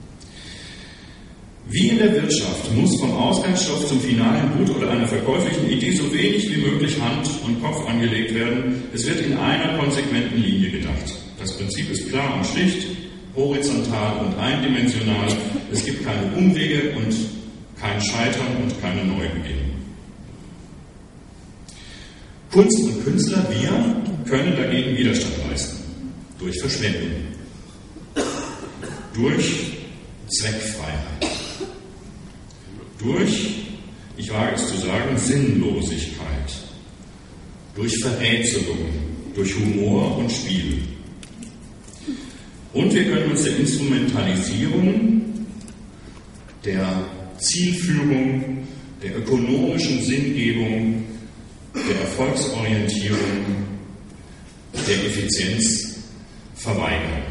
Wie in der Wirtschaft muss vom Ausgangsstoff zum finalen Gut oder einer verkäuflichen Idee so wenig wie möglich Hand und Kopf angelegt werden. Es wird in einer konsequenten Linie gedacht. Das Prinzip ist klar und schlicht, horizontal und eindimensional. Es gibt keine Umwege und kein Scheitern und keine Neubeginn. Kunst und Künstler, wir können dagegen Widerstand leisten. Durch Verschwendung. Durch Zweckfreiheit. Durch, ich wage es zu sagen, Sinnlosigkeit, durch Verrätselung, durch Humor und Spiel. Und wir können uns der Instrumentalisierung, der Zielführung, der ökonomischen Sinngebung, der Erfolgsorientierung, der Effizienz verweigern.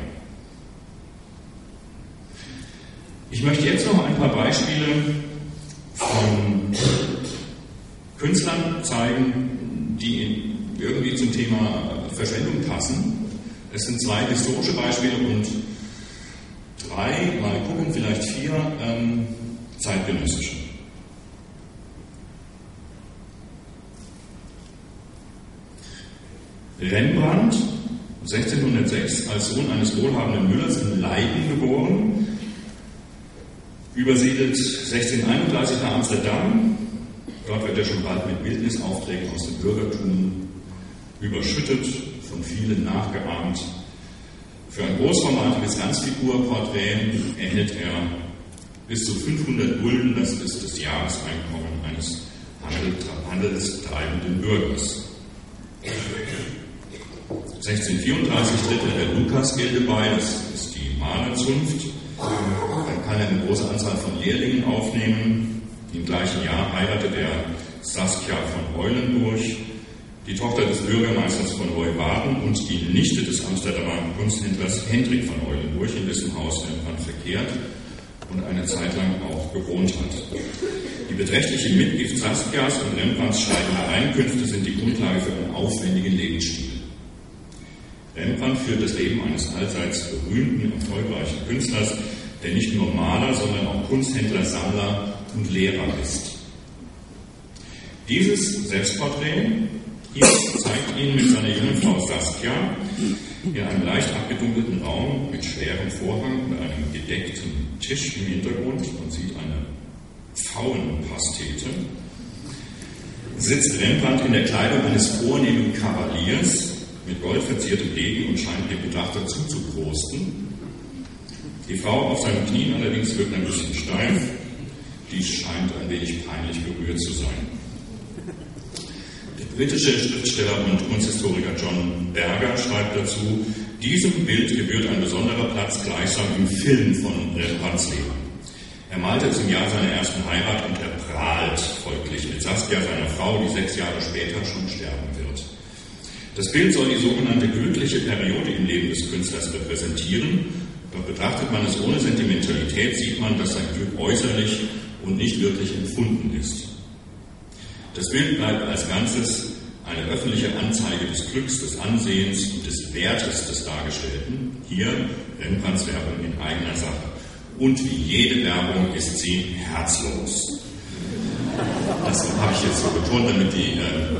Ich möchte jetzt noch ein paar Beispiele von Künstlern zeigen, die irgendwie zum Thema Verschwendung passen. Es sind zwei historische Beispiele und drei, mal gucken, vielleicht vier ähm, zeitgenössische. Rembrandt, sechzehnhundertsechs, als Sohn eines wohlhabenden Müllers in Leiden geboren, übersiedelt sechzehnhunderteinunddreißig nach Amsterdam. Dort wird er schon bald mit Bildnisaufträgen aus dem Bürgertum überschüttet, von vielen nachgeahmt. Für ein großformatiges Ganzfigurporträt erhält er bis zu fünfhundert Gulden, das ist das Jahreseinkommen eines handelstreibenden Bürgers. sechzehnhundertvierunddreißig tritt er der Lukasgilde bei, das ist die Malerzunft. Dann kann er eine große Anzahl von Lehrlingen aufnehmen. Im gleichen Jahr heiratet er Saskia von Eulenburg, die Tochter des Bürgermeisters von Leeuwarden und die Nichte des Amsterdamer Kunsthändlers Hendrik von Eulenburg, in dessen Haus Rembrandt verkehrt und eine Zeit lang auch gewohnt hat. Die beträchtliche Mitgift Saskias und Rembrandts steigende Einkünfte sind die Grundlage für einen aufwendigen Lebensstil. Rembrandt führt das Leben eines allseits berühmten, erfolgreichen Künstlers, der nicht nur Maler, sondern auch Kunsthändler, Sammler und Lehrer ist. Dieses Selbstporträt hier zeigt ihn mit seiner jungen Frau Saskia in einem leicht abgedunkelten Raum mit schwerem Vorhang und einem gedeckten Tisch im Hintergrund. Man sieht eine Pfauenpastete. Sitzt Rembrandt in der Kleidung eines vornehmen Kavaliers mit goldverziertem Degen und scheint dem Betrachter zuzuprosten. Die Frau auf seinen Knien allerdings wirkt ein bisschen steif. Die scheint ein wenig peinlich berührt zu sein. Der britische Schriftsteller und Kunsthistoriker John Berger schreibt dazu, diesem Bild gebührt ein besonderer Platz gleichsam im Film von Rembrandts Leben. Er malte zum Jahr seiner ersten Heirat und er prahlt folglich mit Saskia, seiner Frau, die sechs Jahre später schon sterben wird. Das Bild soll die sogenannte glückliche Periode im Leben des Künstlers repräsentieren, doch betrachtet man es ohne Sentimentalität, sieht man, dass sein Glück äußerlich und nicht wirklich empfunden ist. Das Bild bleibt als Ganzes eine öffentliche Anzeige des Glücks, des Ansehens und des Wertes des Dargestellten. Hier Rembrandts Werbung in eigener Sache. Und wie jede Werbung ist sie herzlos. Das habe ich jetzt so betont, damit die, äh,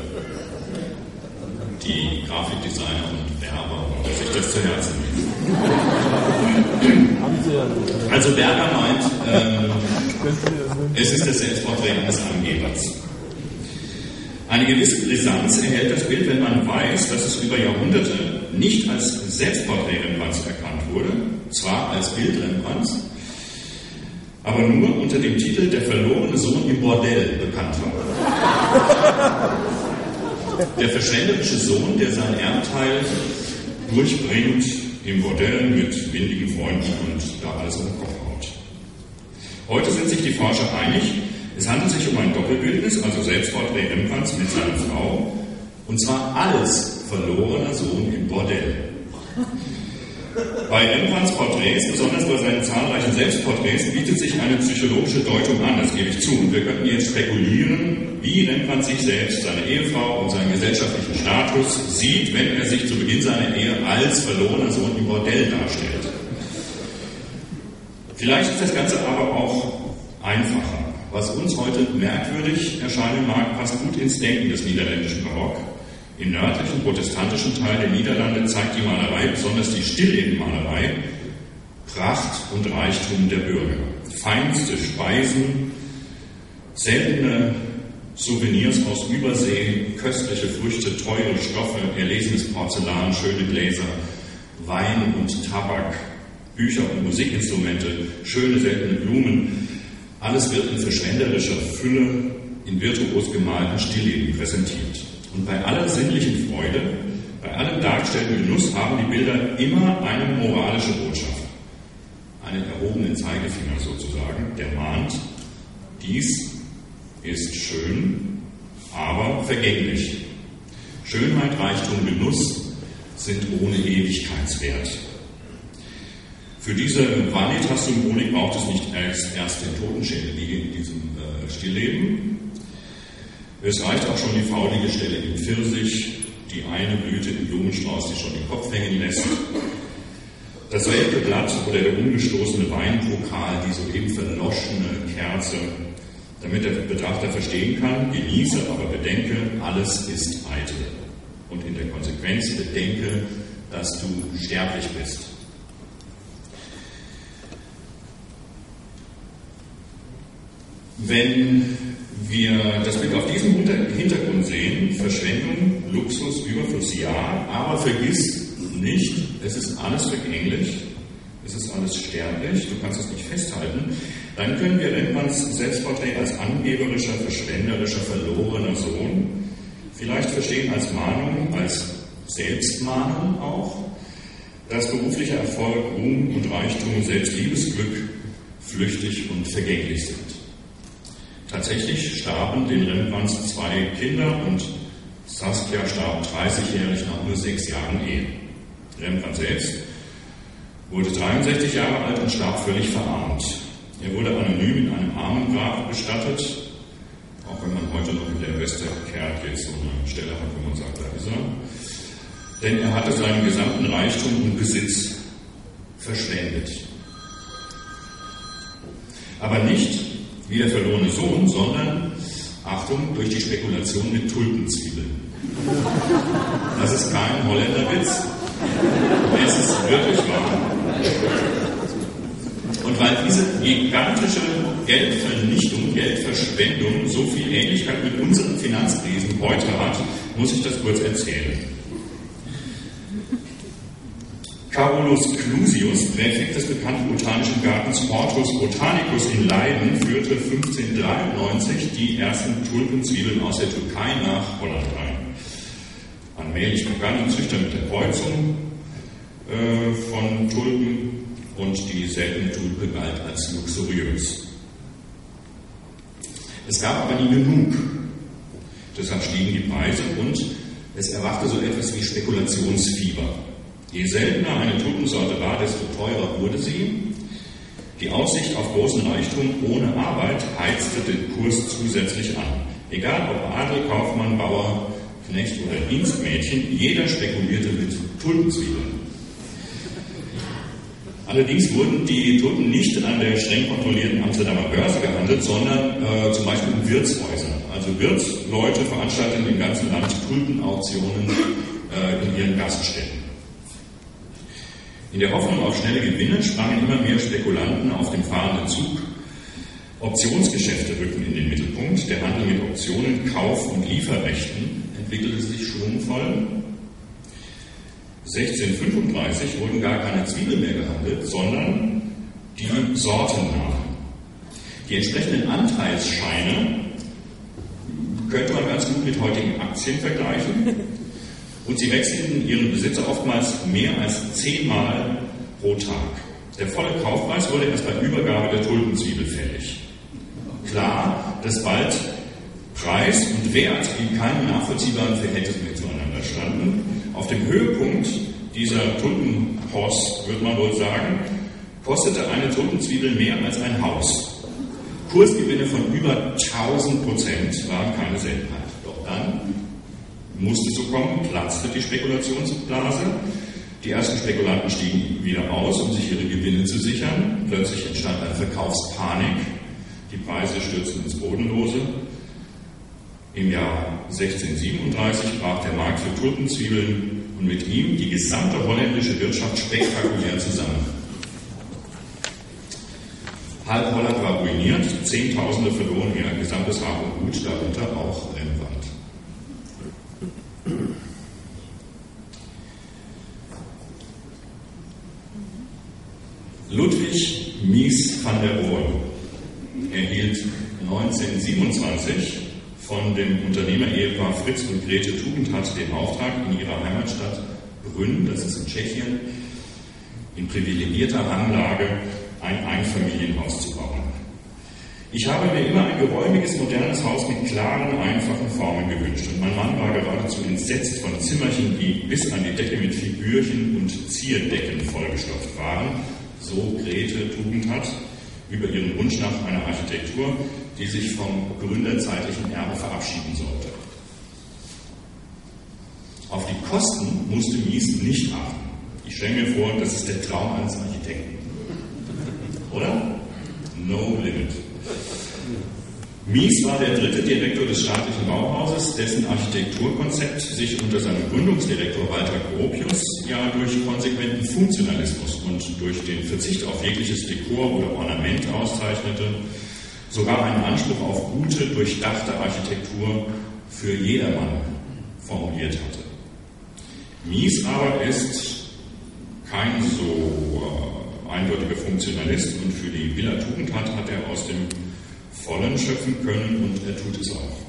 die Grafikdesigner und Werber sich das zu Herzen nehmen. Also Berger meint, ähm, es ist das Selbstporträt eines Angebers. Eine gewisse Brisanz erhält das Bild, wenn man weiß, dass es über Jahrhunderte nicht als Selbstporträt Rembrandts erkannt wurde, zwar als Bild Rembrandts, aber nur unter dem Titel Der verlorene Sohn im Bordell bekannt war. Der verschwenderische Sohn, der sein Erbteil durchbringt im Bordell mit windigen Freunden und da alles um den Kopf haut. Heute sind sich die Forscher einig, es handelt sich um ein Doppelbildnis, also Selbstporträt Rembrandts mit seiner Frau, und zwar als verlorener Sohn im Bordell. Bei Rembrandts Porträts, besonders bei seinen zahlreichen Selbstporträts, bietet sich eine psychologische Deutung an, das gebe ich zu. Und wir könnten jetzt spekulieren, wie Rembrandt sich selbst, seine Ehefrau und seinen gesellschaftlichen Status sieht, wenn er sich zu Beginn seiner Ehe als verlorener Sohn im Bordell darstellt. Vielleicht ist das Ganze aber auch einfacher. Was uns heute merkwürdig erscheinen mag, passt gut ins Denken des niederländischen Barock. Im nördlichen protestantischen Teil der Niederlande zeigt die Malerei, besonders die Stilllebenmalerei, Pracht und Reichtum der Bürger. Feinste Speisen, seltene Souvenirs aus Übersee, köstliche Früchte, teure Stoffe, erlesenes Porzellan, schöne Gläser, Wein und Tabak, Bücher und Musikinstrumente, schöne seltene Blumen. Alles wird in verschwenderischer Fülle in virtuos gemalten Stillleben präsentiert. Und bei aller sinnlichen Freude, bei allem dargestellten Genuss haben die Bilder immer eine moralische Botschaft. Einen erhobenen Zeigefinger sozusagen, der mahnt, dies ist schön, aber vergänglich. Schönheit, Reichtum, Genuss sind ohne Ewigkeitswert. Für diese Vanitas-Symbolik braucht es nicht erst, erst den Totenschädel wie in diesem äh, Stillleben. Es reicht auch schon die faulige Stelle im Pfirsich, die eine Blüte im Blumenstrauß, die schon den Kopf hängen lässt. Das welke Blatt oder der umgestoßene Weinpokal, die soeben verloschene Kerze, damit der Betrachter verstehen kann, genieße, aber bedenke, alles ist eitel. Und in der Konsequenz bedenke, dass du sterblich bist. Wenn wir das Bild auf diesem Hintergrund sehen, Verschwendung, Luxus, Überfluss, ja, aber vergiss nicht, es ist alles vergänglich, es ist alles sterblich, du kannst es nicht festhalten, dann können wir Rembrandts Selbstporträt als angeberischer, verschwenderischer, verlorener Sohn vielleicht verstehen als Mahnung, als Selbstmahnung auch, dass beruflicher Erfolg, Ruhm und Reichtum, selbst Liebesglück flüchtig und vergänglich sind. Tatsächlich starben den Rembrandts zwei Kinder und Saskia starb dreißigjährig nach nur sechs Jahren Ehe. Rembrandt selbst wurde dreiundsechzig Jahre alt und starb völlig verarmt. Er wurde anonym in einem Armengrab bestattet, auch wenn man heute noch in der Westerkerk jetzt so eine Stelle hat, wo man sagt, da ist er. Denn er hatte seinen gesamten Reichtum und Besitz verschwendet. Aber nicht wie der verlorene Sohn, sondern, Achtung, durch die Spekulation mit Tulpenzwiebeln. Das ist kein Holländerwitz. Es ist wirklich wahr. Und weil diese gigantische Geldvernichtung, Geldverschwendung so viel Ähnlichkeit mit unseren Finanzkrisen heute hat, muss ich das kurz erzählen. Carolus Clusius, Präfekt des bekannten botanischen Gartens Hortus Botanicus in Leiden, führte fünfzehnhundertdreiundneunzig die ersten Tulpenzwiebeln aus der Türkei nach Holland ein. Allmählich begannen Züchter mit der Kreuzung äh, von Tulpen und die seltene Tulpe galt als luxuriös. Es gab aber nie genug. Deshalb stiegen die Preise und es erwachte so etwas wie Spekulationsfieber. Je seltener eine Tulpensorte war, desto teurer wurde sie. Die Aussicht auf großen Reichtum ohne Arbeit heizte den Kurs zusätzlich an. Egal ob Adel, Kaufmann, Bauer, Knecht oder Dienstmädchen, jeder spekulierte mit Tulpenzwiebeln. Allerdings wurden die Tulpen nicht an der streng kontrollierten Amsterdamer Börse gehandelt, sondern äh, zum Beispiel in Wirtshäusern. Also Wirtsleute veranstalteten im ganzen Land Tulpenauktionen äh, in ihren Gaststätten. In der Hoffnung auf schnelle Gewinne sprangen immer mehr Spekulanten auf dem fahrenden Zug. Optionsgeschäfte rückten in den Mittelpunkt. Der Handel mit Optionen, Kauf- und Lieferrechten entwickelte sich schwungvoll. sechzehnhundertfünfunddreißig wurden gar keine Zwiebeln mehr gehandelt, sondern die Sortennamen. Die entsprechenden Anteilsscheine könnte man ganz gut mit heutigen Aktien vergleichen. Und sie wechselten ihren Besitzer oftmals mehr als zehnmal pro Tag. Der volle Kaufpreis wurde erst bei Übergabe der Tulpenzwiebel fällig. Klar, dass bald Preis und Wert in keinem nachvollziehbaren Verhältnis mehr zueinander standen. Auf dem Höhepunkt dieser Tulpenpost, würde man wohl sagen, kostete eine Tulpenzwiebel mehr als ein Haus. Kursgewinne von über tausend Prozent waren keine Seltenheit. Doch dann musste es so kommen, platzte die Spekulationsblase. Die ersten Spekulanten stiegen wieder aus, um sich ihre Gewinne zu sichern. Plötzlich entstand eine Verkaufspanik. Die Preise stürzten ins Bodenlose. Im Jahr sechzehnhundertsiebenunddreißig brach der Markt für Tulpenzwiebeln und mit ihm die gesamte holländische Wirtschaft spektakulär zusammen. Halb Holland war ruiniert, Zehntausende verloren ihr gesamtes Hab und Gut, darunter auch Rembrandt. Ludwig Mies van der Rohe erhielt neunzehnhundertsiebenundzwanzig von dem Unternehmer-Ehepaar Fritz und Grete Tugendhat den Auftrag, in ihrer Heimatstadt Brünn, das ist in Tschechien, in privilegierter Hanglage ein Einfamilienhaus zu bauen. Ich habe mir immer ein geräumiges, modernes Haus mit klaren, einfachen Formen gewünscht und mein Mann war geradezu entsetzt von Zimmerchen, die bis an die Decke mit Figürchen und Zierdecken vollgestopft waren, so Grete Tugendhat über ihren Wunsch nach einer Architektur, die sich vom gründerzeitlichen Erbe verabschieden sollte. Auf die Kosten musste Mies nicht achten. Ich stelle mir vor, das ist der Traum eines Architekten. Oder? No limit. Mies war der dritte Direktor des staatlichen Bauhauses, dessen Architekturkonzept sich unter seinem Gründungsdirektor Walter Gropius ja durch konsequenten Funktionalismus und durch den Verzicht auf jegliches Dekor oder Ornament auszeichnete, sogar einen Anspruch auf gute, durchdachte Architektur für jedermann formuliert hatte. Mies aber ist kein so äh, eindeutiger Funktionalist und für die Villa Tugendhat hat er aus dem Vollen schöpfen können und er tut es auch.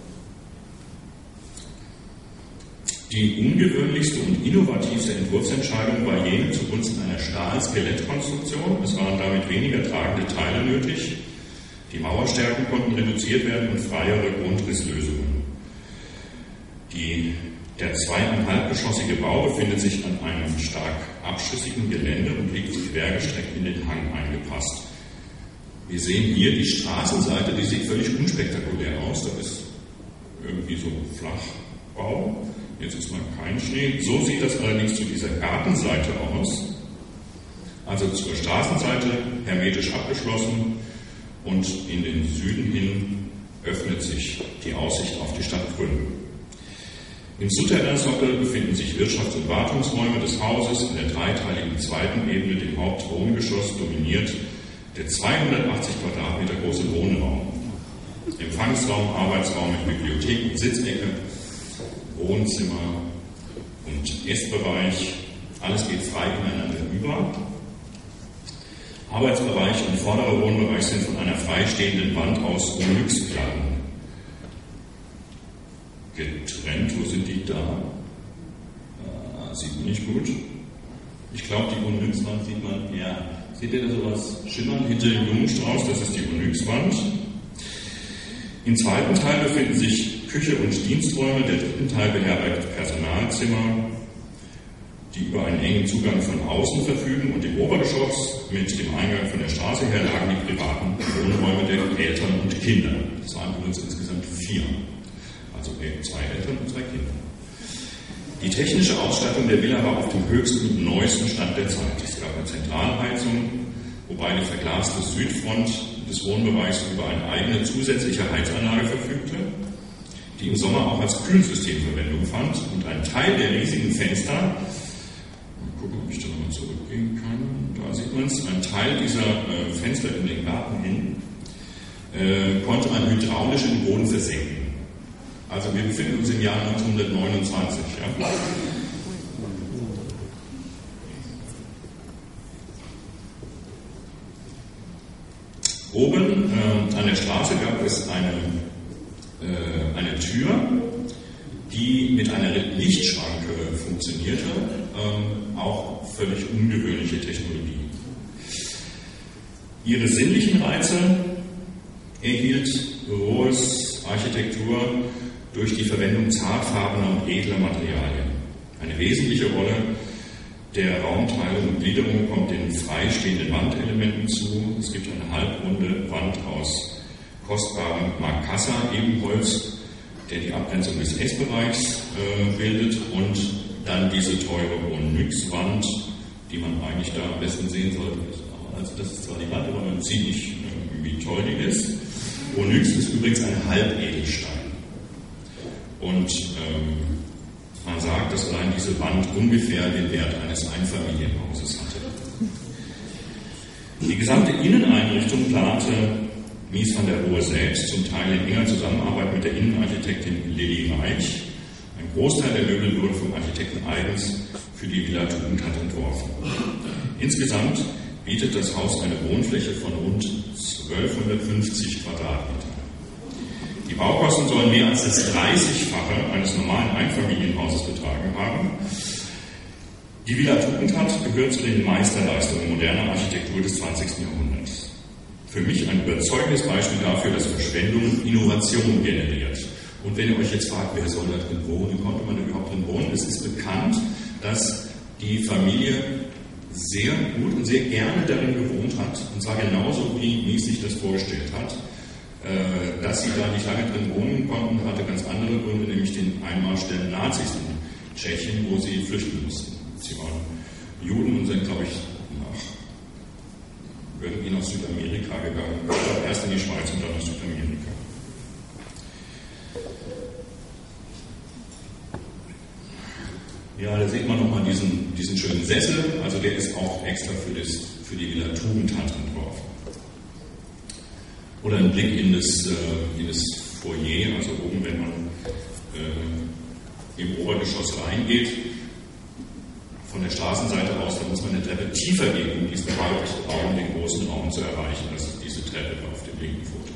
Die ungewöhnlichste und innovativste Entwurfsentscheidung war jene zugunsten einer Stahl-Skelettkonstruktion. Es waren damit weniger tragende Teile nötig. Die Mauerstärken konnten reduziert werden und freiere Grundrisslösungen. Die, der zweieinhalbgeschossige Bau befindet sich an einem stark abschüssigen Gelände und liegt quergestreckt in den Hang eingepasst. Wir sehen hier die Straßenseite, die sieht völlig unspektakulär aus. Da ist irgendwie so ein Flachbau. Jetzt ist mal kein Schnee. So sieht das allerdings zu dieser Gartenseite aus. Also zur Straßenseite hermetisch abgeschlossen und in den Süden hin öffnet sich die Aussicht auf die Stadt Brünn. Im Souterrain-Sockel befinden sich Wirtschafts- und Wartungsräume des Hauses. In der dreiteiligen zweiten Ebene, dem Hauptwohngeschoss, dominiert der zweihundertachtzig Quadratmeter große Wohnraum. Empfangsraum, Arbeitsraum mit Bibliothek und Sitzecke, Wohnzimmer und Essbereich, alles geht frei ineinander über. Arbeitsbereich und vorderer Wohnbereich sind von einer freistehenden Wand aus Onyxplatten getrennt. Wo sind die da? Ah, sieht man nicht gut. Ich glaube, die Onyxwand sieht man, ja. Seht ihr da sowas schimmern hinter dem Blumenstrauß? Das ist die Onyxwand. Im zweiten Teil befinden sich Küche und Diensträume. Der dritten Teil beherbergt Personalzimmer, die über einen engen Zugang von außen verfügen. Und im Obergeschoss mit dem Eingang von der Straße her lagen die privaten Wohnräume der Eltern und Kinder. Das waren übrigens insgesamt vier. Also zwei Eltern und zwei Kinder. Die technische Ausstattung der Villa war auf dem höchsten und neuesten Stand der Zeit. Es gab eine Zentralheizung, wobei die verglaste Südfront des Wohnbereichs über eine eigene zusätzliche Heizanlage verfügte, die im Sommer auch als Kühlsystem Verwendung fand. Und ein Teil der riesigen Fenster, mal gucken, ob ich da nochmal zurückgehen kann, da sieht man es, ein Teil dieser äh, Fenster in den Garten hin, äh, konnte man hydraulisch in den Boden versenken. Also wir befinden uns im Jahr neunzehnhundertneunundzwanzig. Ja? Oben an der Straße gab es eine, äh, eine Tür, die mit einer Lichtschranke funktionierte, ähm, auch völlig ungewöhnliche Technologie. Ihre sinnlichen Reize erhielt Rohes Architektur durch die Verwendung zartfarbener und edler Materialien. Eine wesentliche Rolle der Raumteilung und Gliederung kommt den freistehenden Wandelementen zu. Es gibt eine halbrunde Wand aus kostbarem Markassa-Ebenholz, der die Abgrenzung des Essbereichs äh, bildet, und dann diese teure Onyx-Wand, die man eigentlich da am besten sehen sollte. Also das ist zwar die Wand, aber man sieht nicht, äh, wie toll die ist. Onyx ist übrigens ein Halbedelstein. Und ähm, man sagt, dass allein diese Wand ungefähr den Wert eines Einfamilienhauses hatte. Die gesamte Inneneinrichtung plante Mies van der Rohe selbst, zum Teil in enger Zusammenarbeit mit der Innenarchitektin Lilly Reich. Ein Großteil der Möbel wurde vom Architekten eigens für die Villa Tugendhat entworfen. Insgesamt bietet das Haus eine Wohnfläche von rund zwölfhundertfünfzig Quadratmetern. Die Baukosten sollen mehr als das dreißigfache eines normalen Einfamilienhauses betragen haben. Die Villa Tugendhat gehört zu den Meisterleistungen moderner Architektur des zwanzigsten Jahrhunderts. Für mich ein überzeugendes Beispiel dafür, dass Verschwendung Innovation generiert. Und wenn ihr euch jetzt fragt, wer soll da drin wohnen, konnte man da überhaupt drin wohnen? Es ist bekannt, dass die Familie sehr gut und sehr gerne darin gewohnt hat, und zwar genauso, wie Mies sich das vorgestellt hat. Dass sie da nicht lange drin wohnen konnten, hatte ganz andere Gründe, nämlich den Einmarsch der Nazis in Tschechien, wo sie flüchten mussten. Sie waren Juden und sind, glaube ich, nach, irgendwie nach Südamerika gegangen. Ich glaube, erst in die Schweiz und dann nach Südamerika. Ja, da sieht man nochmal diesen, diesen schönen Sessel. Also der ist auch extra für, das, für die Villa Tugendhat entworfen. Oder ein Blick in das, äh, in das Foyer, also oben, wenn man äh, im Obergeschoss reingeht, von der Straßenseite aus, da muss man eine Treppe tiefer gehen, um diesen Hauptraum, den großen Raum zu erreichen. Das ist diese Treppe auf dem linken Foto.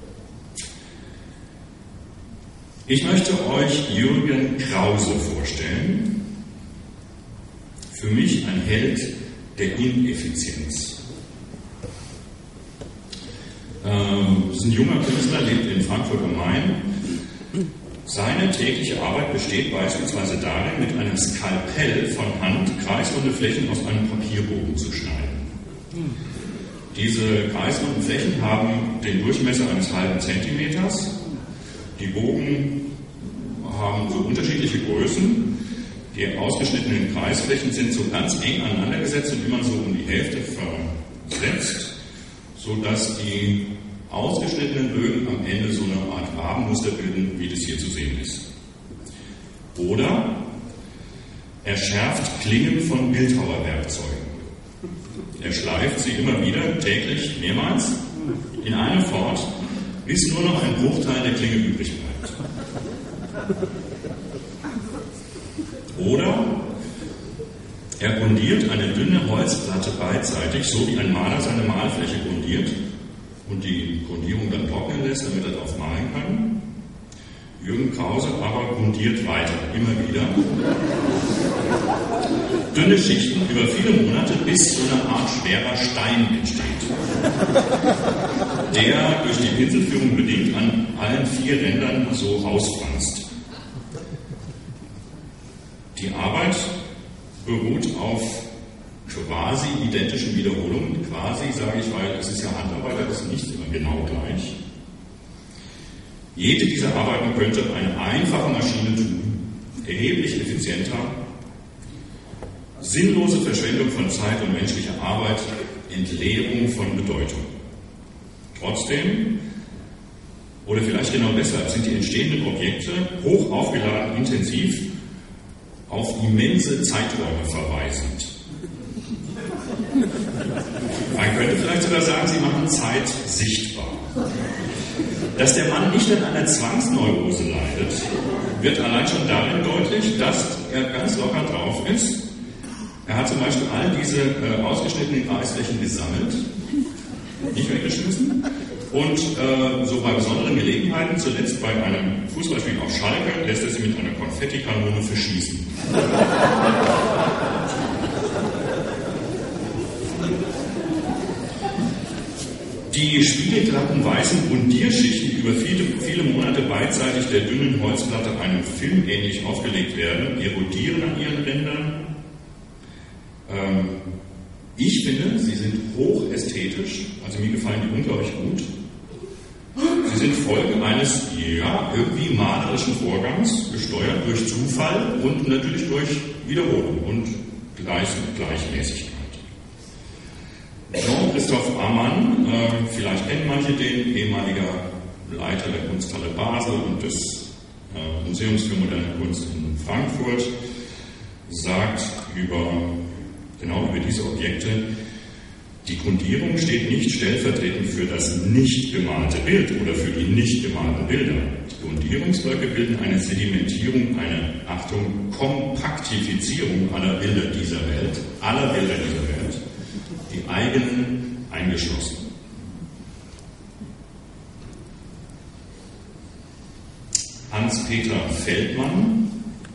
Ich möchte euch Jürgen Krause vorstellen. Für mich ein Held der Ineffizienz. Das ist ein junger Künstler, lebt in Frankfurt am Main. Seine tägliche Arbeit besteht beispielsweise darin, mit einem Skalpell von Hand kreisrunde Flächen aus einem Papierbogen zu schneiden. Diese kreisrunden Flächen haben den Durchmesser eines halben Zentimeters. Die Bogen haben so unterschiedliche Größen. Die ausgeschnittenen Kreisflächen sind so ganz eng aneinandergesetzt und immer so um die Hälfte versetzt, sodass die ausgeschnittenen Bögen am Ende so eine Art Wabenmuster bilden, wie das hier zu sehen ist. Oder er schärft Klingen von Bildhauerwerkzeugen. Er schleift sie immer wieder, täglich, mehrmals, in einem fort, bis nur noch ein Bruchteil der Klinge übrig bleibt. Oder er grundiert eine dünne Holzplatte beidseitig, so wie ein Maler seine Malfläche grundiert und die Grundierung dann trocknen lässt, damit er darauf malen kann. Jürgen Krause aber grundiert weiter, immer wieder. Dünne Schichten über viele Monate, bis so eine Art schwerer Stein entsteht, der durch die Pinselführung bedingt an allen vier Rändern so rausfranst. Die Arbeit beruht auf quasi identischen Wiederholungen. Quasi sage ich, weil es ist ja Handarbeit, das ist nicht immer genau gleich. Jede dieser Arbeiten könnte eine einfache Maschine tun, erheblich effizienter. Sinnlose Verschwendung von Zeit und menschlicher Arbeit, Entleerung von Bedeutung. Trotzdem, oder vielleicht genau deshalb, sind die entstehenden Objekte hoch aufgeladen, intensiv, auf immense Zeiträume verweisend. Man könnte vielleicht sogar sagen, sie machen Zeit sichtbar. Dass der Mann nicht an einer Zwangsneurose leidet, wird allein schon darin deutlich, dass er ganz locker drauf ist. Er hat zum Beispiel all diese äh, ausgeschnittenen Kreisflächen gesammelt, nicht weggeschmissen, Und äh, so bei besonderen Gelegenheiten, zuletzt bei einem Fußballspiel auf Schalke, lässt er sie mit einer Konfettikanone verschießen. Die spiegelglatten weißen Grundierschichten über viele, viele Monate beidseitig der dünnen Holzplatte einem Film ähnlich aufgelegt werden, erodieren an ihren Rändern. Ähm, ich finde, sie sind hochästhetisch, also mir gefallen die unglaublich gut. Sie sind Folge eines, ja, irgendwie malerischen Vorgangs, gesteuert durch Zufall und natürlich durch Wiederholung und Gleich Gleichmäßigkeit. Jean-Christophe Amann, äh, vielleicht kennen manche den, ehemaliger Leiter der Kunsthalle Basel und des äh, Museums für moderne Kunst in Frankfurt, sagt über, genau über diese Objekte: Die Grundierung steht nicht stellvertretend für das nicht gemalte Bild oder für die nicht gemalten Bilder. Die Grundierungsblöcke bilden eine Sedimentierung, eine, Achtung, Kompaktifizierung aller Bilder dieser Welt, aller Bilder dieser Welt, die eigenen eingeschlossen. Hans-Peter Feldmann.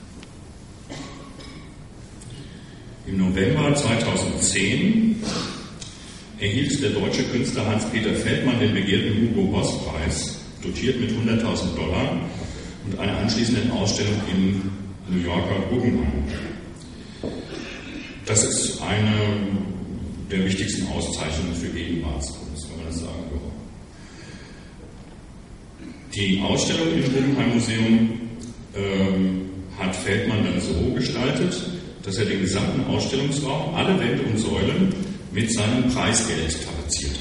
Im November zweitausendzehn erhielt der deutsche Künstler Hans-Peter Feldmann den begehrten Hugo-Boss-Preis, dotiert mit hunderttausend Dollar und einer anschließenden Ausstellung im New Yorker Guggenheim. Das ist eine der wichtigsten Auszeichnungen für Gegenwartskunst, wenn man das sagen will. Die Ausstellung im Guggenheim-Museum ähm, hat Feldmann dann so gestaltet, dass er den gesamten Ausstellungsraum, alle Wände und Säulen mit seinem Preisgeld tapeziert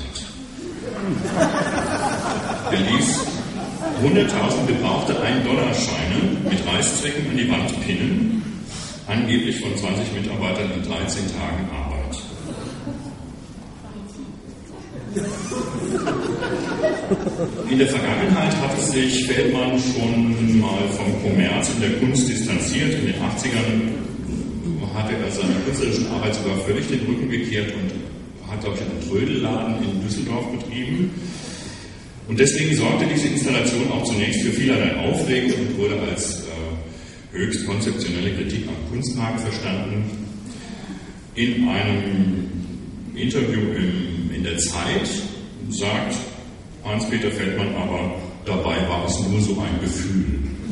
hat. Er ließ hunderttausend gebrauchte ein-Dollar-Scheine mit Reißzwecken an die Wand pinnen, angeblich von zwanzig Mitarbeitern in dreizehn Tagen Arbeit. In der Vergangenheit hatte sich Feldmann schon mal vom Kommerz in der Kunst distanziert. In den achtzigern hatte er seiner künstlerischen Arbeit sogar völlig den Rücken gekehrt und hat, glaube ich, einen Trödelladen in Düsseldorf betrieben. Und deswegen sorgte diese Installation auch zunächst für vielerlei Aufregung und wurde als äh, höchst konzeptionelle Kritik am Kunstmarkt verstanden. In einem Interview im, in der Zeit sagt Hans-Peter Feldmann aber, dabei war es nur so ein Gefühl.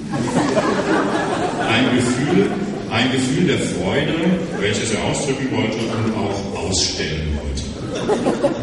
Ein Gefühl, ein Gefühl der Freude, welches er ausdrücken wollte und auch ausstellen wollte.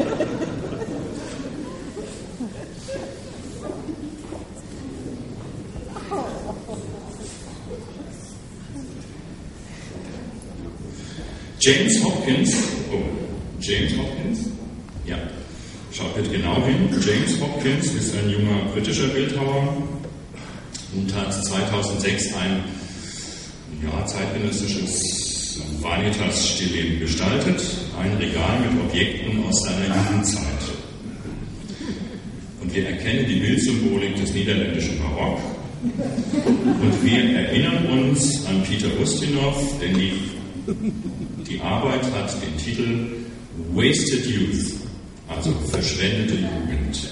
James Hopkins, oh, James Hopkins? Ja, schaut bitte genau hin. James Hopkins ist ein junger britischer Bildhauer und hat zweitausendsechs ein ja, zeitgenössisches Vanitas-Stillleben gestaltet, ein Regal mit Objekten aus seiner Jugendzeit. Und wir erkennen die Bildsymbolik des niederländischen Barock und wir erinnern uns an Peter Ustinov, denn die, die Arbeit hat den Titel Wasted Youth, also verschwendete Jugend.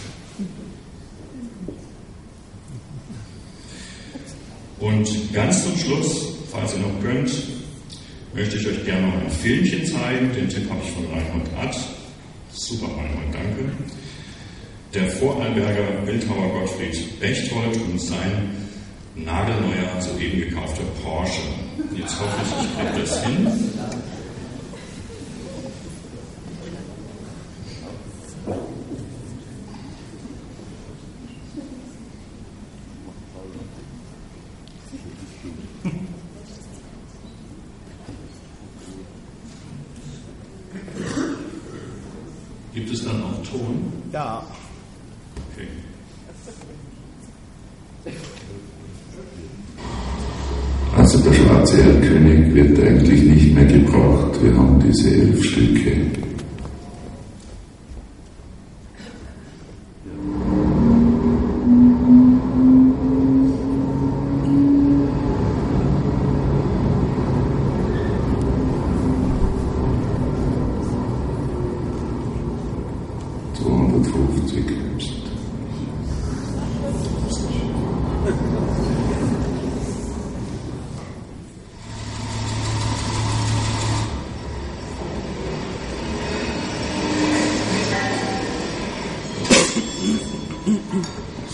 Und ganz zum Schluss, falls ihr noch könnt, möchte ich euch gerne noch ein Filmchen zeigen. Den Tipp habe ich von Reinhold Att. Super, Reinhold, danke. Der Vorarlberger Bildhauer Gottfried Bechtold und sein nagelneuer, soeben gekaufter Porsche. Jetzt hoffe ich, ich kriege das hin. Gibt es dann auch Ton? Ja. Okay. Also der schwarze Erlkönig wird eigentlich nicht mehr gebraucht. Wir haben diese elf Stücke. zweihundertfünfzig.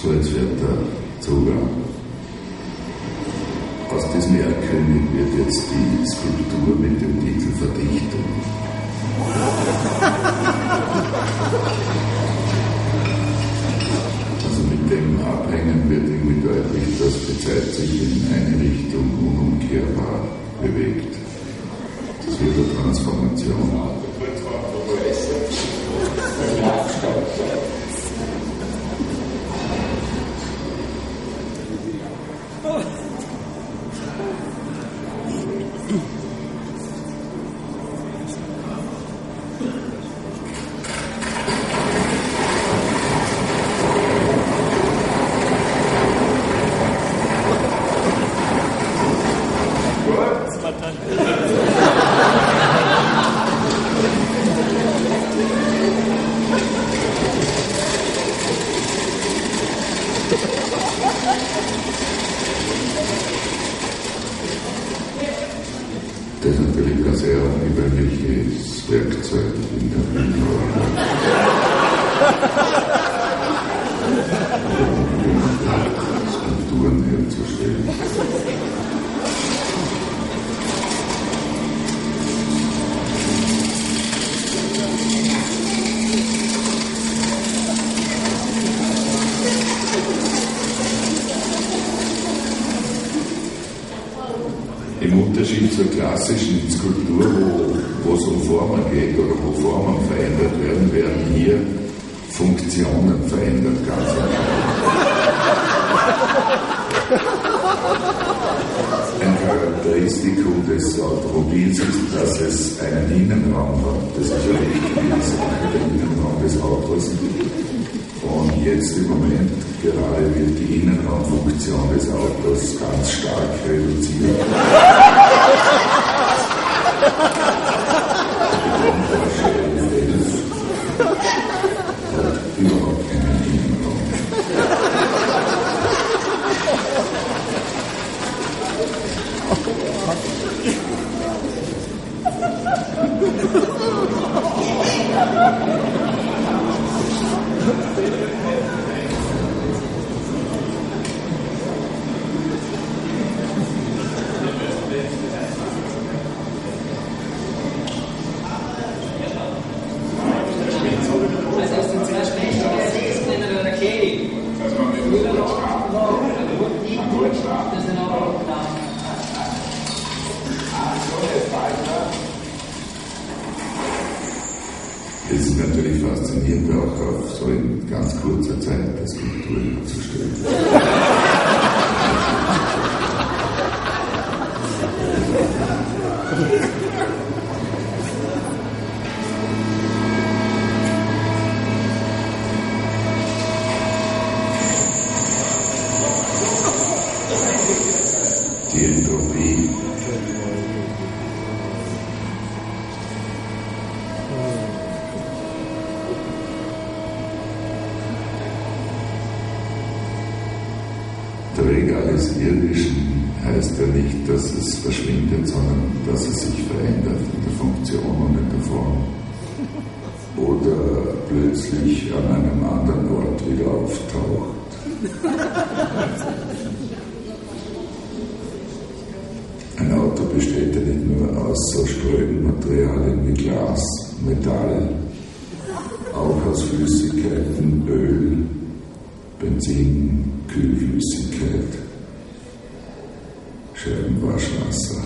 So, jetzt fährt der Zug an. Aus diesem Erlkönig wird jetzt die Skulptur mit dem Titel Verdichtung. Also mit dem Abhängen wird irgendwie deutlich, dass die Zeit sich in eine Richtung unumkehrbar bewegt. Das wird eine Transformation. Das ist natürlich ein sehr ungewöhnliches Werkzeug in der Bildhauerei. Skulpturen herzustellen. Im Unterschied zur klassischen Skulptur, wo, wo es um Formen geht oder wo Formen verändert werden, werden hier Funktionen verändert, ganz einfach. Ein Charakteristikum des Automobils ist, dass es einen Innenraum hat. Das ist ja wichtig, der Innenraum des Autos. Und jetzt im Moment gerade wird die Innenraumfunktion des Autos ganz stark reduziert. Hat überhaupt keinen Innenraum. Es ist natürlich faszinierend, auch auf so in ganz kurzer Zeit das Skulptur herzustellen. Die Entropie. Träger alles Irdischen heißt ja nicht, dass es verschwindet, sondern dass es sich verändert in der Funktion und in der Form. Oder plötzlich an einem anderen Ort wieder auftaucht. Ein Auto besteht ja nicht nur aus so spröden Materialien wie Glas, Metall, auch aus Flüssigkeiten, Öl, Benzin, Kühlflüssigkeit, Scheibenwaschwasser.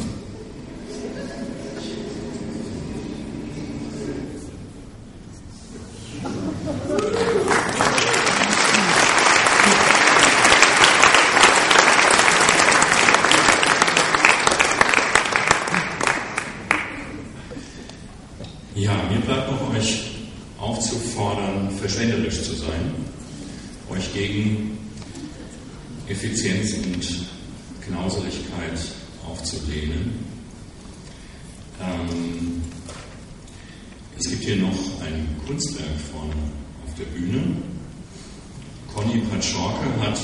Ja, mir bleibt noch euch aufzufordern, verschwenderisch zu sein, euch gegen Effizienz und Knauseligkeit aufzulehnen. Ähm, es gibt hier noch ein Kunstwerk vorne auf der Bühne. Conny Patschorke hat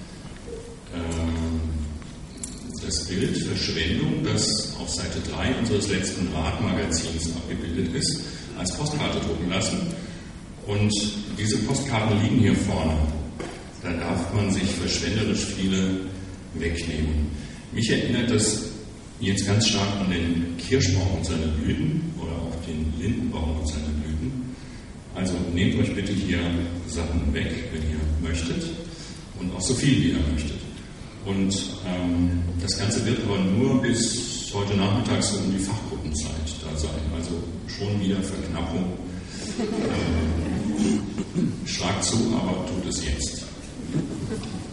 äh, das Bild Verschwendung, das auf Seite drei unseres letzten Radmagazins abgebildet ist, als Postkarte drucken lassen. Und diese Postkarten liegen hier vorne. Da darf darf man sich verschwenderisch viele wegnehmen. Mich erinnert das jetzt ganz stark an den Kirschbaum und seine Blüten oder auch den Lindenbaum und seine Blüten. Also nehmt euch bitte hier Sachen weg, wenn ihr möchtet, und auch so viel, wie ihr möchtet. Und ähm, das Ganze wird aber nur bis heute Nachmittag so um die Fachgruppenzeit da sein. Also schon wieder Verknappung. Ähm, schlagt zu, aber tut es jetzt.